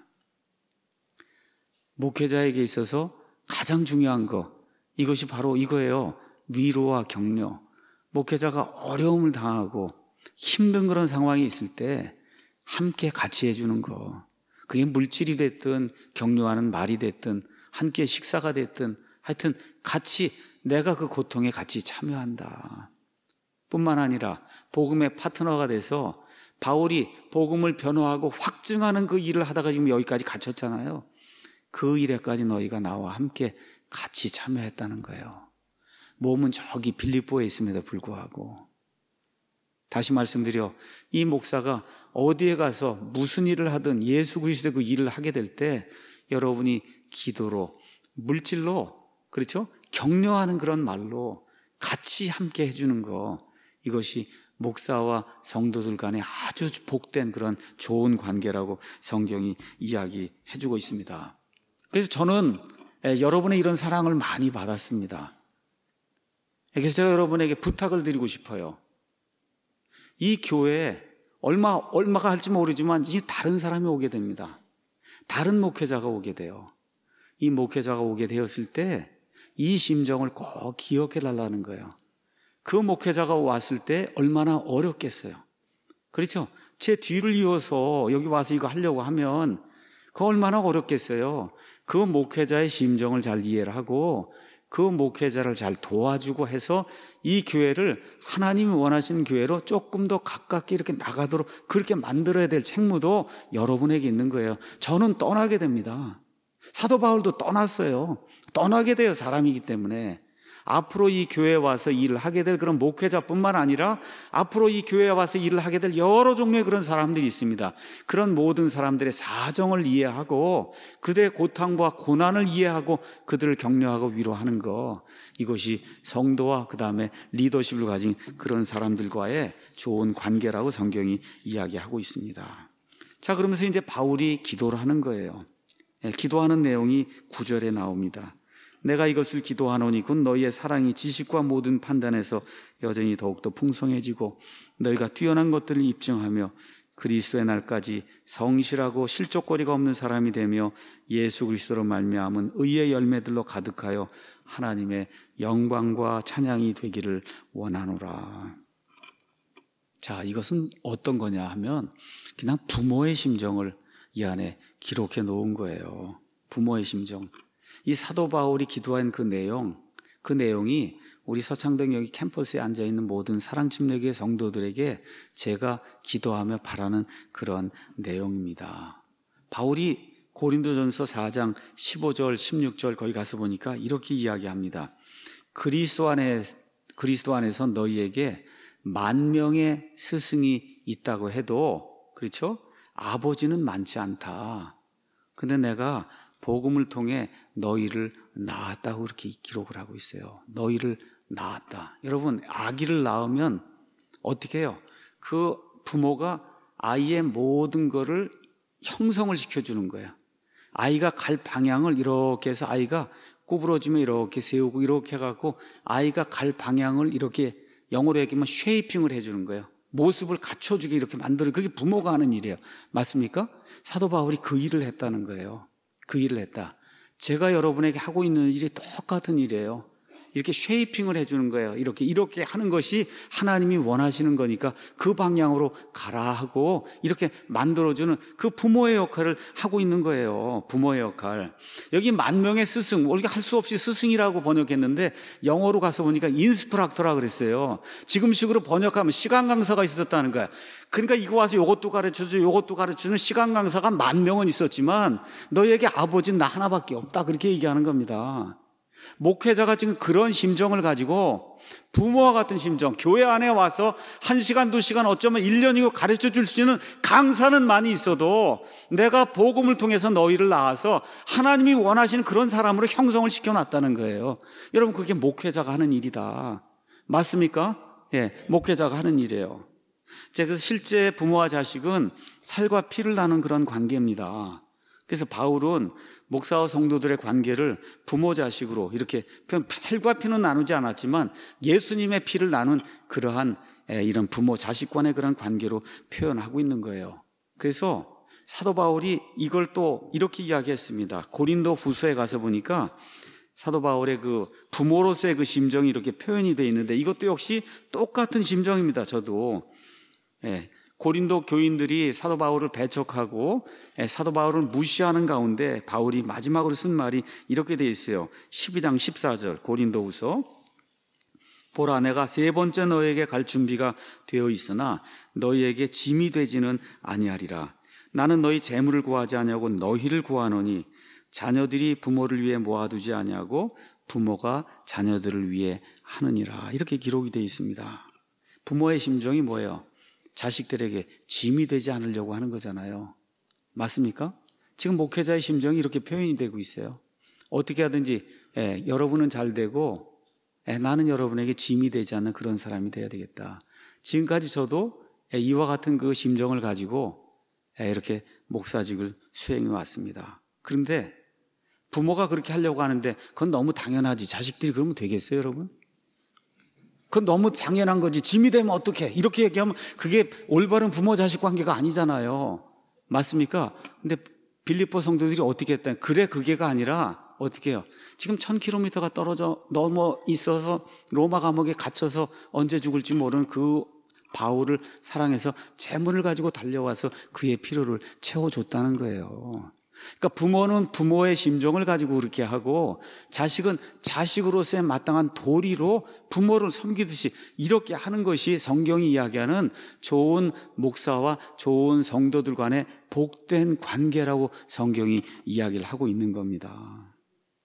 목회자에게 있어서 가장 중요한 거, 이것이 바로 이거예요. 위로와 격려. 목회자가 어려움을 당하고 힘든 그런 상황이 있을 때 함께 같이 해주는 거. 그게 물질이 됐든 격려하는 말이 됐든 함께 식사가 됐든 하여튼 같이 내가 그 고통에 같이 참여한다. 뿐만 아니라 복음의 파트너가 돼서 바울이 복음을 변호하고 확증하는 그 일을 하다가 지금 여기까지 갇혔잖아요. 그 일에까지 너희가 나와 함께 같이 참여했다는 거예요. 몸은 저기 빌립보에 있음에도 불구하고. 다시 말씀드려, 이 목사가 어디에 가서 무슨 일을 하든 예수 그리스도의 그 일을 하게 될 때 여러분이 기도로, 물질로, 그렇죠? 격려하는 그런 말로 같이 함께 해주는 거, 이것이 목사와 성도들 간에 아주 복된 그런 좋은 관계라고 성경이 이야기해주고 있습니다. 그래서 저는 여러분의 이런 사랑을 많이 받았습니다. 그래서 제가 여러분에게 부탁을 드리고 싶어요. 이 교회에 얼마, 얼마가 할지 모르지만 이제 다른 사람이 오게 됩니다. 다른 목회자가 오게 돼요. 이 목회자가 오게 되었을 때 이 심정을 꼭 기억해 달라는 거예요. 그 목회자가 왔을 때 얼마나 어렵겠어요. 그렇죠? 제 뒤를 이어서 여기 와서 이거 하려고 하면 그 얼마나 어렵겠어요. 그 목회자의 심정을 잘 이해를 하고 그 목회자를 잘 도와주고 해서 이 교회를 하나님이 원하시는 교회로 조금 더 가깝게 이렇게 나가도록 그렇게 만들어야 될 책무도 여러분에게 있는 거예요. 저는 떠나게 됩니다. 사도 바울도 떠났어요. 떠나게 돼요. 사람이기 때문에. 앞으로 이 교회에 와서 일을 하게 될 그런 목회자뿐만 아니라 앞으로 이 교회에 와서 일을 하게 될 여러 종류의 그런 사람들이 있습니다. 그런 모든 사람들의 사정을 이해하고 그들의 고통과 고난을 이해하고 그들을 격려하고 위로하는 거, 이것이 성도와 그 다음에 리더십을 가진 그런 사람들과의 좋은 관계라고 성경이 이야기하고 있습니다. 자, 그러면서 이제 바울이 기도를 하는 거예요. 기도하는 내용이 구 절에 나옵니다. 내가 이것을 기도하노니 곧 너희의 사랑이 지식과 모든 판단에서 여전히 더욱더 풍성해지고 너희가 뛰어난 것들을 입증하며 그리스도의 날까지 성실하고 실족거리가 없는 사람이 되며 예수 그리스도로 말미암은 의의 열매들로 가득하여 하나님의 영광과 찬양이 되기를 원하노라. 자, 이것은 어떤 거냐 하면 그냥 부모의 심정을 이 안에 기록해 놓은 거예요. 부모의 심정. 이 사도 바울이 기도한 그 내용, 그 내용이 우리 서창동 여기 캠퍼스에 앉아있는 모든 사랑침례교회 성도들에게 제가 기도하며 바라는 그런 내용입니다. 바울이 고린도전서 사 장 십오 절, 십육 절 거기 가서 보니까 이렇게 이야기합니다. 그리스도 안에, 그리스도 안에서 너희에게 만 명의 스승이 있다고 해도, 그렇죠? 아버지는 많지 않다. 근데 내가 복음을 통해 너희를 낳았다고 그렇게 기록을 하고 있어요. 너희를 낳았다. 여러분, 아기를 낳으면 어떻게 해요? 그 부모가 아이의 모든 것을 형성을 시켜주는 거예요. 아이가 갈 방향을 이렇게 해서 아이가 구부러지면 이렇게 세우고 이렇게 해갖고 아이가 갈 방향을 이렇게 영어로 얘기하면 쉐이핑을 해주는 거예요. 모습을 갖춰주게 이렇게 만들어. 그게 부모가 하는 일이에요. 맞습니까? 사도 바울이 그 일을 했다는 거예요. 그 일을 했다. 제가 여러분에게 하고 있는 일이 똑같은 일이에요. 이렇게 쉐이핑을 해주는 거예요. 이렇게 이렇게 하는 것이 하나님이 원하시는 거니까 그 방향으로 가라 하고 이렇게 만들어주는 그 부모의 역할을 하고 있는 거예요. 부모의 역할. 여기 만 명의 스승, 우리가 할 수 없이 스승이라고 번역했는데 영어로 가서 보니까 인스트럭터라 그랬어요. 지금식으로 번역하면 시간 강사가 있었다는 거야. 그러니까 이거 와서 이것도 가르쳐줘, 이것도 가르쳐주는 시간 강사가 만 명은 있었지만 너희에게 아버지는 나 하나밖에 없다. 그렇게 얘기하는 겁니다. 목회자가 지금 그런 심정을 가지고 부모와 같은 심정, 교회 안에 와서 한 시간, 두 시간, 어쩌면 일 년이고 가르쳐 줄 수 있는 강사는 많이 있어도 내가 복음을 통해서 너희를 낳아서 하나님이 원하시는 그런 사람으로 형성을 시켜놨다는 거예요. 여러분, 그게 목회자가 하는 일이다. 맞습니까? 예, 목회자가 하는 일이에요. 그래서 실제 부모와 자식은 살과 피를 나눈 그런 관계입니다. 그래서 바울은 목사와 성도들의 관계를 부모 자식으로 이렇게 살과 피는 나누지 않았지만 예수님의 피를 나눈 그러한 이런 부모 자식 간의 그런 관계로 표현하고 있는 거예요. 그래서 사도 바울이 이걸 또 이렇게 이야기했습니다. 고린도 후서에 가서 보니까 사도 바울의 그 부모로서의 그 심정이 이렇게 표현이 되어 있는데 이것도 역시 똑같은 심정입니다. 저도 예, 고린도 교인들이 사도 바울을 배척하고 사도 바울을 무시하는 가운데 바울이 마지막으로 쓴 말이 이렇게 되어 있어요. 십이 장 십사 절 고린도후서. 보라, 내가 세 번째 너에게 갈 준비가 되어 있으나 너희에게 짐이 되지는 아니하리라. 나는 너희 재물을 구하지 아니하고 너희를 구하노니 자녀들이 부모를 위해 모아두지 아니하고 부모가 자녀들을 위해 하느니라. 이렇게 기록이 되어 있습니다. 부모의 심정이 뭐예요? 자식들에게 짐이 되지 않으려고 하는 거잖아요. 맞습니까? 지금 목회자의 심정이 이렇게 표현이 되고 있어요. 어떻게 하든지 예, 여러분은 잘 되고 예, 나는 여러분에게 짐이 되지 않는 그런 사람이 되어야 되겠다. 지금까지 저도 예, 이와 같은 그 심정을 가지고 예, 이렇게 목사직을 수행해 왔습니다. 그런데 부모가 그렇게 하려고 하는데 그건 너무 당연하지. 자식들이 그러면 되겠어요, 여러분? 그건 너무 당연한 거지. 짐이 되면 어떡해? 이렇게 얘기하면 그게 올바른 부모 자식 관계가 아니잖아요. 맞습니까? 근데 빌립보 성도들이 어떻게 했다? 그래, 그게가 아니라 어떻게 해요? 지금 천 킬로미터가 떨어져 넘어 있어서 로마 감옥에 갇혀서 언제 죽을지 모르는 그 바울을 사랑해서 재물을 가지고 달려와서 그의 필요를 채워줬다는 거예요. 그러니까 부모는 부모의 심정을 가지고 그렇게 하고 자식은 자식으로서의 마땅한 도리로 부모를 섬기듯이 이렇게 하는 것이 성경이 이야기하는 좋은 목사와 좋은 성도들 간의 복된 관계라고 성경이 이야기를 하고 있는 겁니다.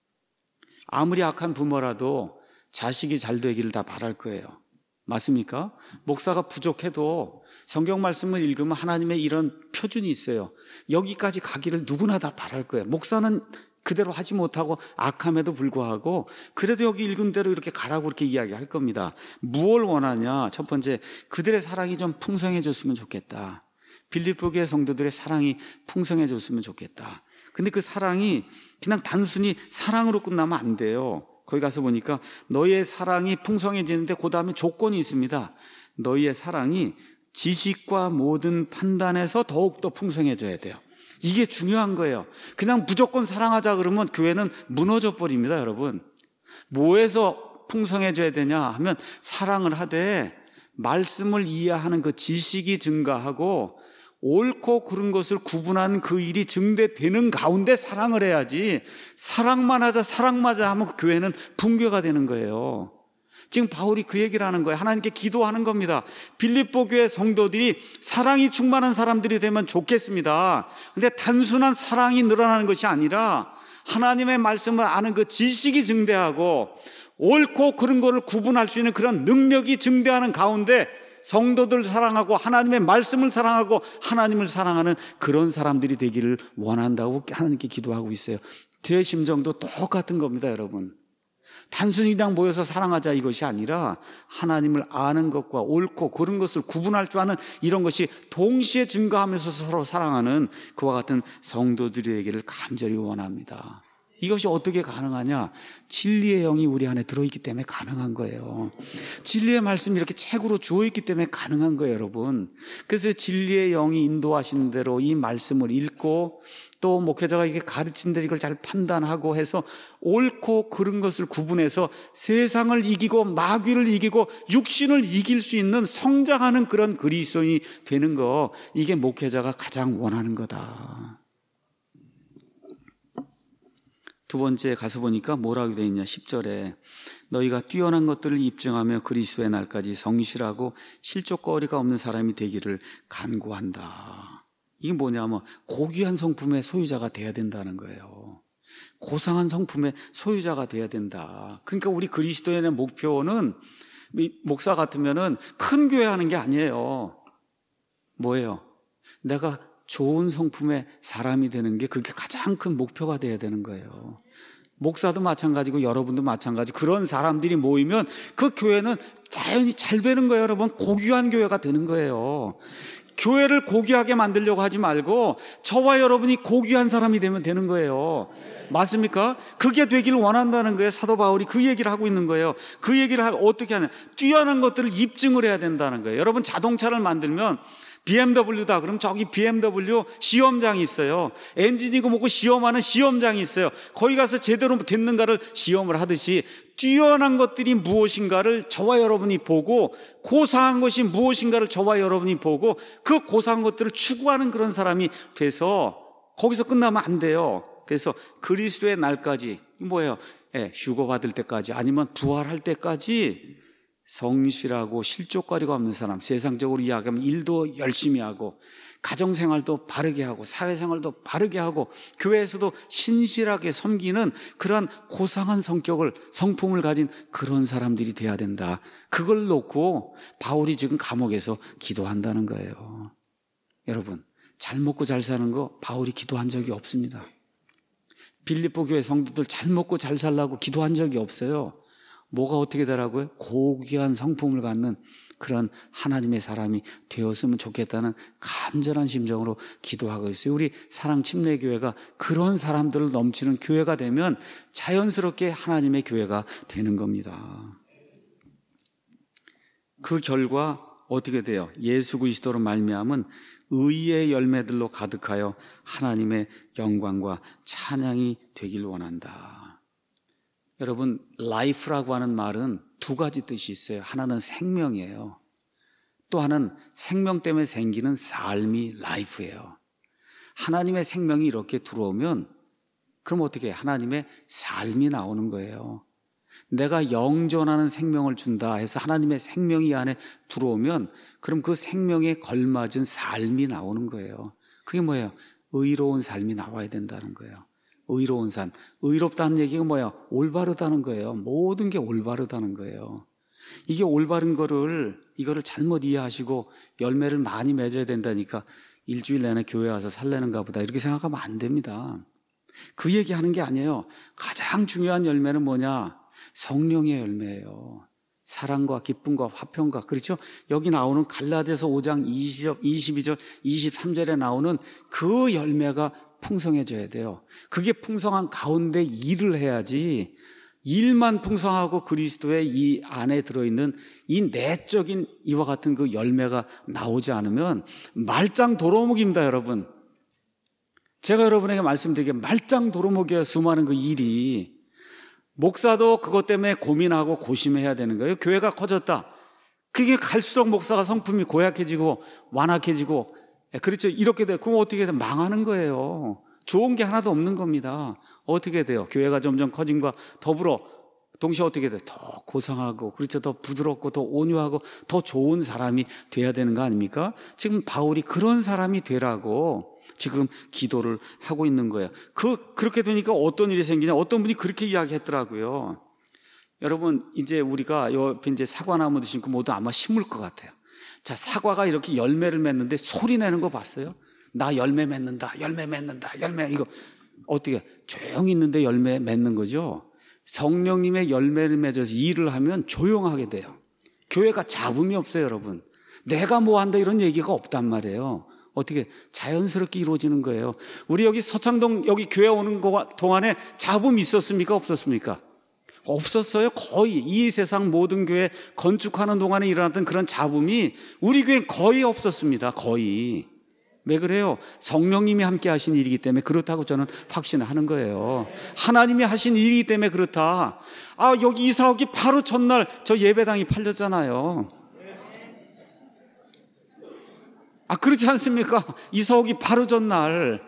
아무리 악한 부모라도 자식이 잘 되기를 다 바랄 거예요. 맞습니까? 목사가 부족해도 성경 말씀을 읽으면 하나님의 이런 표준이 있어요. 여기까지 가기를 누구나 다 바랄 거예요. 목사는 그대로 하지 못하고 악함에도 불구하고 그래도 여기 읽은 대로 이렇게 가라고 이렇게 이야기할 겁니다. 무엇을 원하냐? 첫 번째, 그들의 사랑이 좀 풍성해졌으면 좋겠다. 빌립보 교회 성도들의 사랑이 풍성해졌으면 좋겠다. 근데 그 사랑이 그냥 단순히 사랑으로 끝나면 안 돼요. 거기 가서 보니까 너희의 사랑이 풍성해지는데 그 다음에 조건이 있습니다. 너희의 사랑이 지식과 모든 판단에서 더욱더 풍성해져야 돼요. 이게 중요한 거예요. 그냥 무조건 사랑하자 그러면 교회는 무너져 버립니다, 여러분. 뭐에서 풍성해져야 되냐 하면 사랑을 하되 말씀을 이해하는 그 지식이 증가하고 옳고 그른 것을 구분하는 그 일이 증대되는 가운데 사랑을 해야지 사랑만 하자 사랑만 하자 하면 교회는 붕괴가 되는 거예요. 지금 바울이 그 얘기를 하는 거예요. 하나님께 기도하는 겁니다. 빌립보 교회 성도들이 사랑이 충만한 사람들이 되면 좋겠습니다. 그런데 단순한 사랑이 늘어나는 것이 아니라 하나님의 말씀을 아는 그 지식이 증대하고 옳고 그른 것을 구분할 수 있는 그런 능력이 증대하는 가운데 성도들을 사랑하고 하나님의 말씀을 사랑하고 하나님을 사랑하는 그런 사람들이 되기를 원한다고 하나님께 기도하고 있어요. 제 심정도 똑같은 겁니다, 여러분. 단순히 그냥 모여서 사랑하자 이것이 아니라 하나님을 아는 것과 옳고 그런 것을 구분할 줄 아는 이런 것이 동시에 증가하면서 서로 사랑하는 그와 같은 성도들이 되기를 간절히 원합니다. 이것이 어떻게 가능하냐? 진리의 영이 우리 안에 들어있기 때문에 가능한 거예요. 진리의 말씀이 이렇게 책으로 주어있기 때문에 가능한 거예요, 여러분. 그래서 진리의 영이 인도하시는 대로 이 말씀을 읽고 또 목회자가 이게 가르친 대로 이걸 잘 판단하고 해서 옳고 그른 것을 구분해서 세상을 이기고 마귀를 이기고 육신을 이길 수 있는 성장하는 그런 그리스도인이 되는 거, 이게 목회자가 가장 원하는 거다. 두 번째 가서 보니까 뭐라고 되어 있냐, 십 절에 너희가 뛰어난 것들을 입증하며 그리스도의 날까지 성실하고 실족거리가 없는 사람이 되기를 간구한다. 이게 뭐냐면 고귀한 성품의 소유자가 돼야 된다는 거예요. 고상한 성품의 소유자가 돼야 된다. 그러니까 우리 그리스도인의 목표는, 목사 같으면은 큰 교회 하는 게 아니에요. 뭐예요? 내가 좋은 성품의 사람이 되는 게 그게 가장 큰 목표가 돼야 되는 거예요. 목사도 마찬가지고 여러분도 마찬가지. 그런 사람들이 모이면 그 교회는 자연히 잘 되는 거예요, 여러분. 고귀한 교회가 되는 거예요. 교회를 고귀하게 만들려고 하지 말고 저와 여러분이 고귀한 사람이 되면 되는 거예요. 맞습니까? 그게 되기를 원한다는 거예요. 사도 바울이 그 얘기를 하고 있는 거예요. 그 얘기를 어떻게 하냐? 뛰어난 것들을 입증을 해야 된다는 거예요. 여러분, 자동차를 만들면 비엠더블유다 그럼 저기 비엠더블유 시험장이 있어요. 엔진이고 뭐고 시험하는 시험장이 있어요. 거기 가서 제대로 됐는가를 시험을 하듯이 뛰어난 것들이 무엇인가를 저와 여러분이 보고, 고상한 것이 무엇인가를 저와 여러분이 보고 그 고상한 것들을 추구하는 그런 사람이 돼서 거기서 끝나면 안 돼요. 그래서 그리스도의 날까지, 뭐예요? 예, 휴거 받을 때까지 아니면 부활할 때까지 성실하고 실족거리가 없는 사람, 세상적으로 이야기하면 일도 열심히 하고 가정생활도 바르게 하고 사회생활도 바르게 하고 교회에서도 신실하게 섬기는 그런 고상한 성격을, 성품을 가진 그런 사람들이 돼야 된다. 그걸 놓고 바울이 지금 감옥에서 기도한다는 거예요. 여러분, 잘 먹고 잘 사는 거 바울이 기도한 적이 없습니다. 빌립보 교회 성도들 잘 먹고 잘 살라고 기도한 적이 없어요. 뭐가 어떻게 되라고요? 고귀한 성품을 갖는 그런 하나님의 사람이 되었으면 좋겠다는 간절한 심정으로 기도하고 있어요. 우리 사랑 침례교회가 그런 사람들을 넘치는 교회가 되면 자연스럽게 하나님의 교회가 되는 겁니다. 그 결과 어떻게 돼요? 예수 그리스도로 말미암은 의의 열매들로 가득하여 하나님의 영광과 찬양이 되길 원한다. 여러분, life라고 하는 말은 두 가지 뜻이 있어요. 하나는 생명이에요. 또 하나는 생명 때문에 생기는 삶이 life예요. 하나님의 생명이 이렇게 들어오면 그럼 어떻게 해요? 하나님의 삶이 나오는 거예요. 내가 영존하는 생명을 준다 해서 하나님의 생명이 안에 들어오면 그럼 그 생명에 걸맞은 삶이 나오는 거예요. 그게 뭐예요? 의로운 삶이 나와야 된다는 거예요. 의로운 삶. 의롭다는 얘기가 뭐야? 올바르다는 거예요. 모든 게 올바르다는 거예요. 이게 올바른 거를, 이거를 잘못 이해하시고 열매를 많이 맺어야 된다니까 일주일 내내 교회 와서 살래는가 보다 이렇게 생각하면 안 됩니다. 그 얘기하는 게 아니에요. 가장 중요한 열매는 뭐냐? 성령의 열매예요. 사랑과 기쁨과 화평과, 그렇죠? 여기 나오는 갈라디아서 오 장 이십이 절 이십삼 절에 나오는 그 열매가 풍성해져야 돼요. 그게 풍성한 가운데 일을 해야지, 일만 풍성하고 그리스도의 이 안에 들어있는 이 내적인 이와 같은 그 열매가 나오지 않으면 말짱 도루묵입니다, 여러분. 제가 여러분에게 말씀드리게 말짱 도루묵이에요. 수많은 그 일이. 목사도 그것 때문에 고민하고 고심해야 되는 거예요. 교회가 커졌다. 그게 갈수록 목사가 성품이 고약해지고 완악해지고, 그렇죠. 이렇게 돼. 그럼 어떻게 돼? 망하는 거예요. 좋은 게 하나도 없는 겁니다. 어떻게 돼요? 교회가 점점 커진과 더불어 동시에 어떻게 돼? 더 고상하고, 그렇죠. 더 부드럽고 더 온유하고 더 좋은 사람이 돼야 되는 거 아닙니까? 지금 바울이 그런 사람이 되라고 지금 기도를 하고 있는 거예요. 그, 그렇게 되니까 어떤 일이 생기냐? 어떤 분이 그렇게 이야기했더라고요. 여러분, 이제 우리가 옆에 이제 사과나무 드신 거 모두 아마 심을 것 같아요. 자, 사과가 이렇게 열매를 맺는데 소리 내는 거 봤어요? 나 열매 맺는다, 열매 맺는다, 열매, 이거 어떻게 조용히 있는데 열매 맺는 거죠? 성령님의 열매를 맺어서 일을 하면 조용하게 돼요. 교회가 잡음이 없어요, 여러분. 내가 뭐 한다 이런 얘기가 없단 말이에요. 어떻게 자연스럽게 이루어지는 거예요. 우리 여기 서창동 여기 교회 오는 동안에 잡음이 있었습니까? 없었습니까? 없었어요. 거의 이 세상 모든 교회 건축하는 동안에 일어났던 그런 잡음이 우리 교회는 거의 없었습니다. 거의. 왜 그래요? 성령님이 함께 하신 일이기 때문에 그렇다고 저는 확신하는 거예요. 하나님이 하신 일이기 때문에 그렇다. 아, 여기 이사 오기 바로 전날 저 예배당이 팔렸잖아요. 아, 그렇지 않습니까? 이사 오기 바로 전날.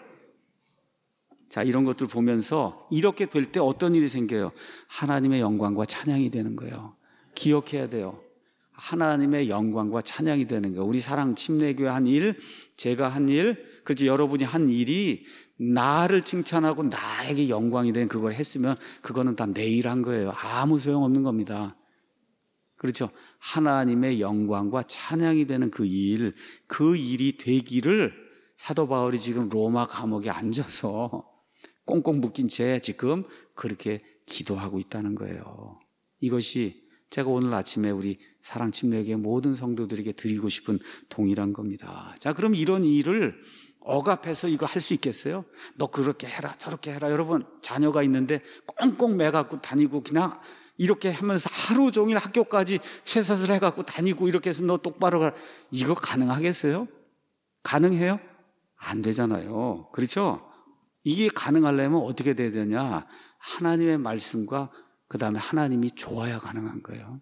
자, 이런 것들 보면서 이렇게 될 때 어떤 일이 생겨요? 하나님의 영광과 찬양이 되는 거예요. 기억해야 돼요. 하나님의 영광과 찬양이 되는 거예요. 우리 사랑 침례교회 한 일, 제가 한 일, 그렇지 여러분이 한 일이 나를 칭찬하고 나에게 영광이 된 그걸 했으면 그거는 다 내일 한 거예요. 아무 소용없는 겁니다. 그렇죠? 하나님의 영광과 찬양이 되는 그 일, 그 일이 되기를 사도 바울이 지금 로마 감옥에 앉아서 꽁꽁 묶인 채 지금 그렇게 기도하고 있다는 거예요. 이것이 제가 오늘 아침에 우리 사랑 침례교회 모든 성도들에게 드리고 싶은 동일한 겁니다. 자, 그럼 이런 일을 억압해서 이거 할 수 있겠어요? 너 그렇게 해라 저렇게 해라. 여러분 자녀가 있는데 꽁꽁 매갖고 다니고 그냥 이렇게 하면서 하루 종일 학교까지 쇠사슬 해갖고 다니고 이렇게 해서 너 똑바로 가라. 이거 가능하겠어요? 가능해요? 안 되잖아요. 그렇죠? 이게 가능하려면 어떻게 돼야 되냐? 하나님의 말씀과 그 다음에 하나님이 좋아야 가능한 거예요.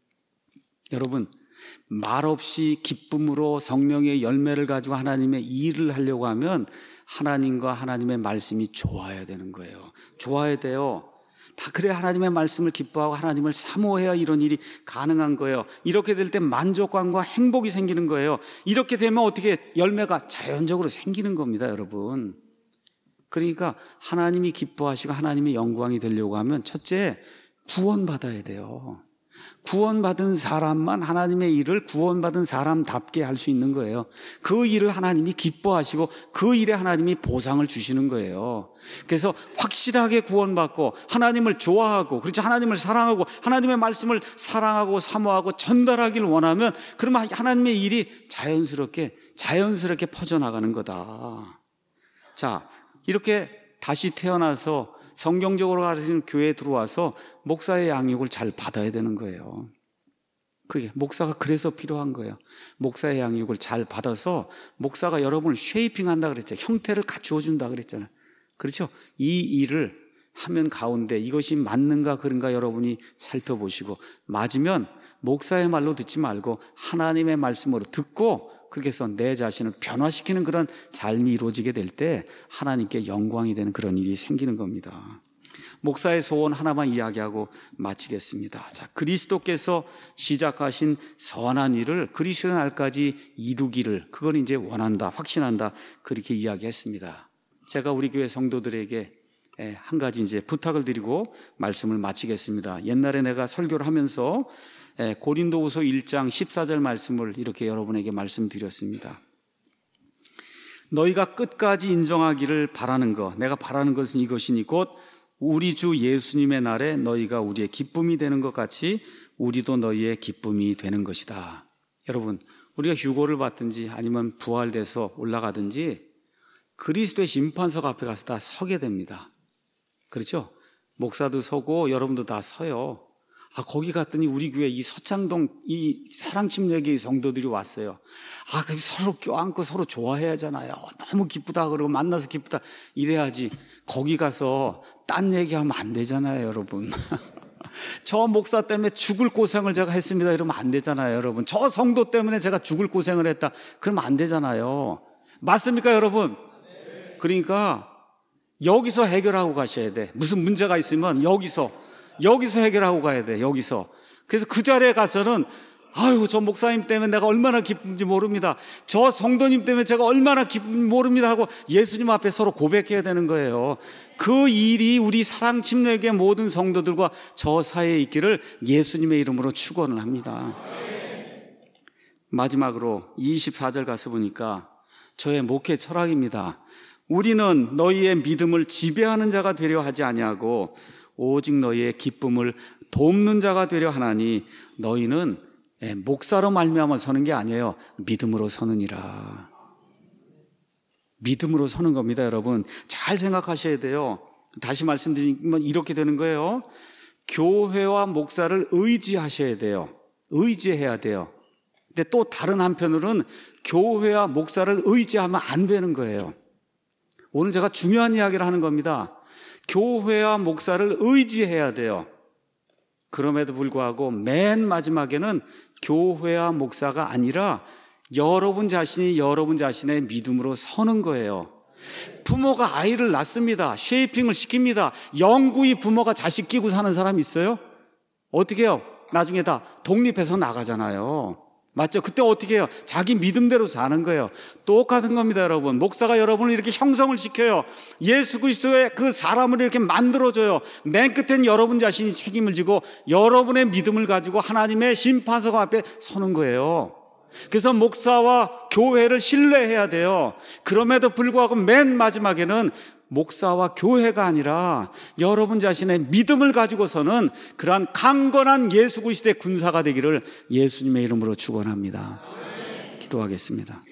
여러분, 말없이 기쁨으로 성령의 열매를 가지고 하나님의 일을 하려고 하면 하나님과 하나님의 말씀이 좋아야 되는 거예요. 좋아야 돼요. 다 그래야 하나님의 말씀을 기뻐하고 하나님을 사모해야 이런 일이 가능한 거예요. 이렇게 될 때 만족감과 행복이 생기는 거예요. 이렇게 되면 어떻게 열매가 자연적으로 생기는 겁니다, 여러분. 그러니까 하나님이 기뻐하시고 하나님의 영광이 되려고 하면 첫째, 구원받아야 돼요. 구원받은 사람만 하나님의 일을 구원받은 사람답게 할 수 있는 거예요. 그 일을 하나님이 기뻐하시고 그 일에 하나님이 보상을 주시는 거예요. 그래서 확실하게 구원받고 하나님을 좋아하고 그렇죠, 하나님을 사랑하고 하나님의 말씀을 사랑하고 사모하고 전달하기를 원하면 그러면 하나님의 일이 자연스럽게 자연스럽게 퍼져나가는 거다. 자, 이렇게 다시 태어나서 성경적으로 가르치는 교회에 들어와서 목사의 양육을 잘 받아야 되는 거예요. 그게 목사가 그래서 필요한 거예요. 목사의 양육을 잘 받아서 목사가 여러분을 쉐이핑한다 그랬잖아요. 형태를 갖추어 준다 그랬잖아요. 그렇죠? 이 일을 하면 가운데 이것이 맞는가 그런가 여러분이 살펴보시고 맞으면 목사의 말로 듣지 말고 하나님의 말씀으로 듣고 그렇게 해서 내 자신을 변화시키는 그런 삶이 이루어지게 될 때 하나님께 영광이 되는 그런 일이 생기는 겁니다. 목사의 소원 하나만 이야기하고 마치겠습니다. 자, 그리스도께서 시작하신 선한 일을 그리스도의 날까지 이루기를 그걸 이제 원한다, 확신한다 그렇게 이야기했습니다. 제가 우리 교회 성도들에게 한 가지 이제 부탁을 드리고 말씀을 마치겠습니다. 옛날에 내가 설교를 하면서 고린도후서 일 장 십사 절 말씀을 이렇게 여러분에게 말씀드렸습니다. 너희가 끝까지 인정하기를 바라는 것, 내가 바라는 것은 이것이니 곧 우리 주 예수님의 날에 너희가 우리의 기쁨이 되는 것 같이 우리도 너희의 기쁨이 되는 것이다. 여러분, 우리가 휴고를 받든지 아니면 부활돼서 올라가든지 그리스도의 심판석 앞에 가서 다 서게 됩니다. 그렇죠? 목사도 서고 여러분도 다 서요. 아, 거기 갔더니 우리 교회 이 서창동 이 사랑침례교회 성도들이 왔어요. 아, 거기 서로 껴안고 서로 좋아해야 하잖아요. 너무 기쁘다 그러고 만나서 기쁘다 이래야지. 거기 가서 딴 얘기하면 안 되잖아요, 여러분. 저 목사 때문에 죽을 고생을 제가 했습니다 이러면 안 되잖아요, 여러분. 저 성도 때문에 제가 죽을 고생을 했다 그러면 안 되잖아요. 맞습니까, 여러분? 그러니까 여기서 해결하고 가셔야 돼. 무슨 문제가 있으면 여기서 여기서 해결하고 가야 돼. 여기서. 그래서 그 자리에 가서는 아유, 저 목사님 때문에 내가 얼마나 기쁜지 모릅니다. 저 성도님 때문에 제가 얼마나 기쁜지 모릅니다 하고 예수님 앞에 서로 고백해야 되는 거예요. 그 일이 우리 사랑 침례교회 모든 성도들과 저 사이에 있기를 예수님의 이름으로 축원을 합니다. 마지막으로 이십사 절 가서 보니까 저의 목회 철학입니다. 우리는 너희의 믿음을 지배하는 자가 되려 하지 아니하고 오직 너희의 기쁨을 돕는 자가 되려 하나니 너희는 목사로 말미암아 서는 게 아니에요. 믿음으로 서느니라. 믿음으로 서는 겁니다, 여러분. 잘 생각하셔야 돼요. 다시 말씀드리면 이렇게 되는 거예요. 교회와 목사를 의지하셔야 돼요. 의지해야 돼요. 근데 또 다른 한편으로는 교회와 목사를 의지하면 안 되는 거예요. 오늘 제가 중요한 이야기를 하는 겁니다. 교회와 목사를 의지해야 돼요. 그럼에도 불구하고 맨 마지막에는 교회와 목사가 아니라 여러분 자신이 여러분 자신의 믿음으로 서는 거예요. 부모가 아이를 낳습니다. 쉐이핑을 시킵니다. 영구히 부모가 자식 끼고 사는 사람 있어요? 어떻게 해요? 나중에 다 독립해서 나가잖아요. 맞죠? 그때 어떻게 해요? 자기 믿음대로 사는 거예요. 똑같은 겁니다, 여러분. 목사가 여러분을 이렇게 형성을 시켜요. 예수 그리스도의 그 사람을 이렇게 만들어줘요. 맨 끝엔 여러분 자신이 책임을 지고 여러분의 믿음을 가지고 하나님의 심판석 앞에 서는 거예요. 그래서 목사와 교회를 신뢰해야 돼요. 그럼에도 불구하고 맨 마지막에는 목사와 교회가 아니라 여러분 자신의 믿음을 가지고서는 그러한 강건한 예수 그리스도의 군사가 되기를 예수님의 이름으로 축원합니다. 기도하겠습니다.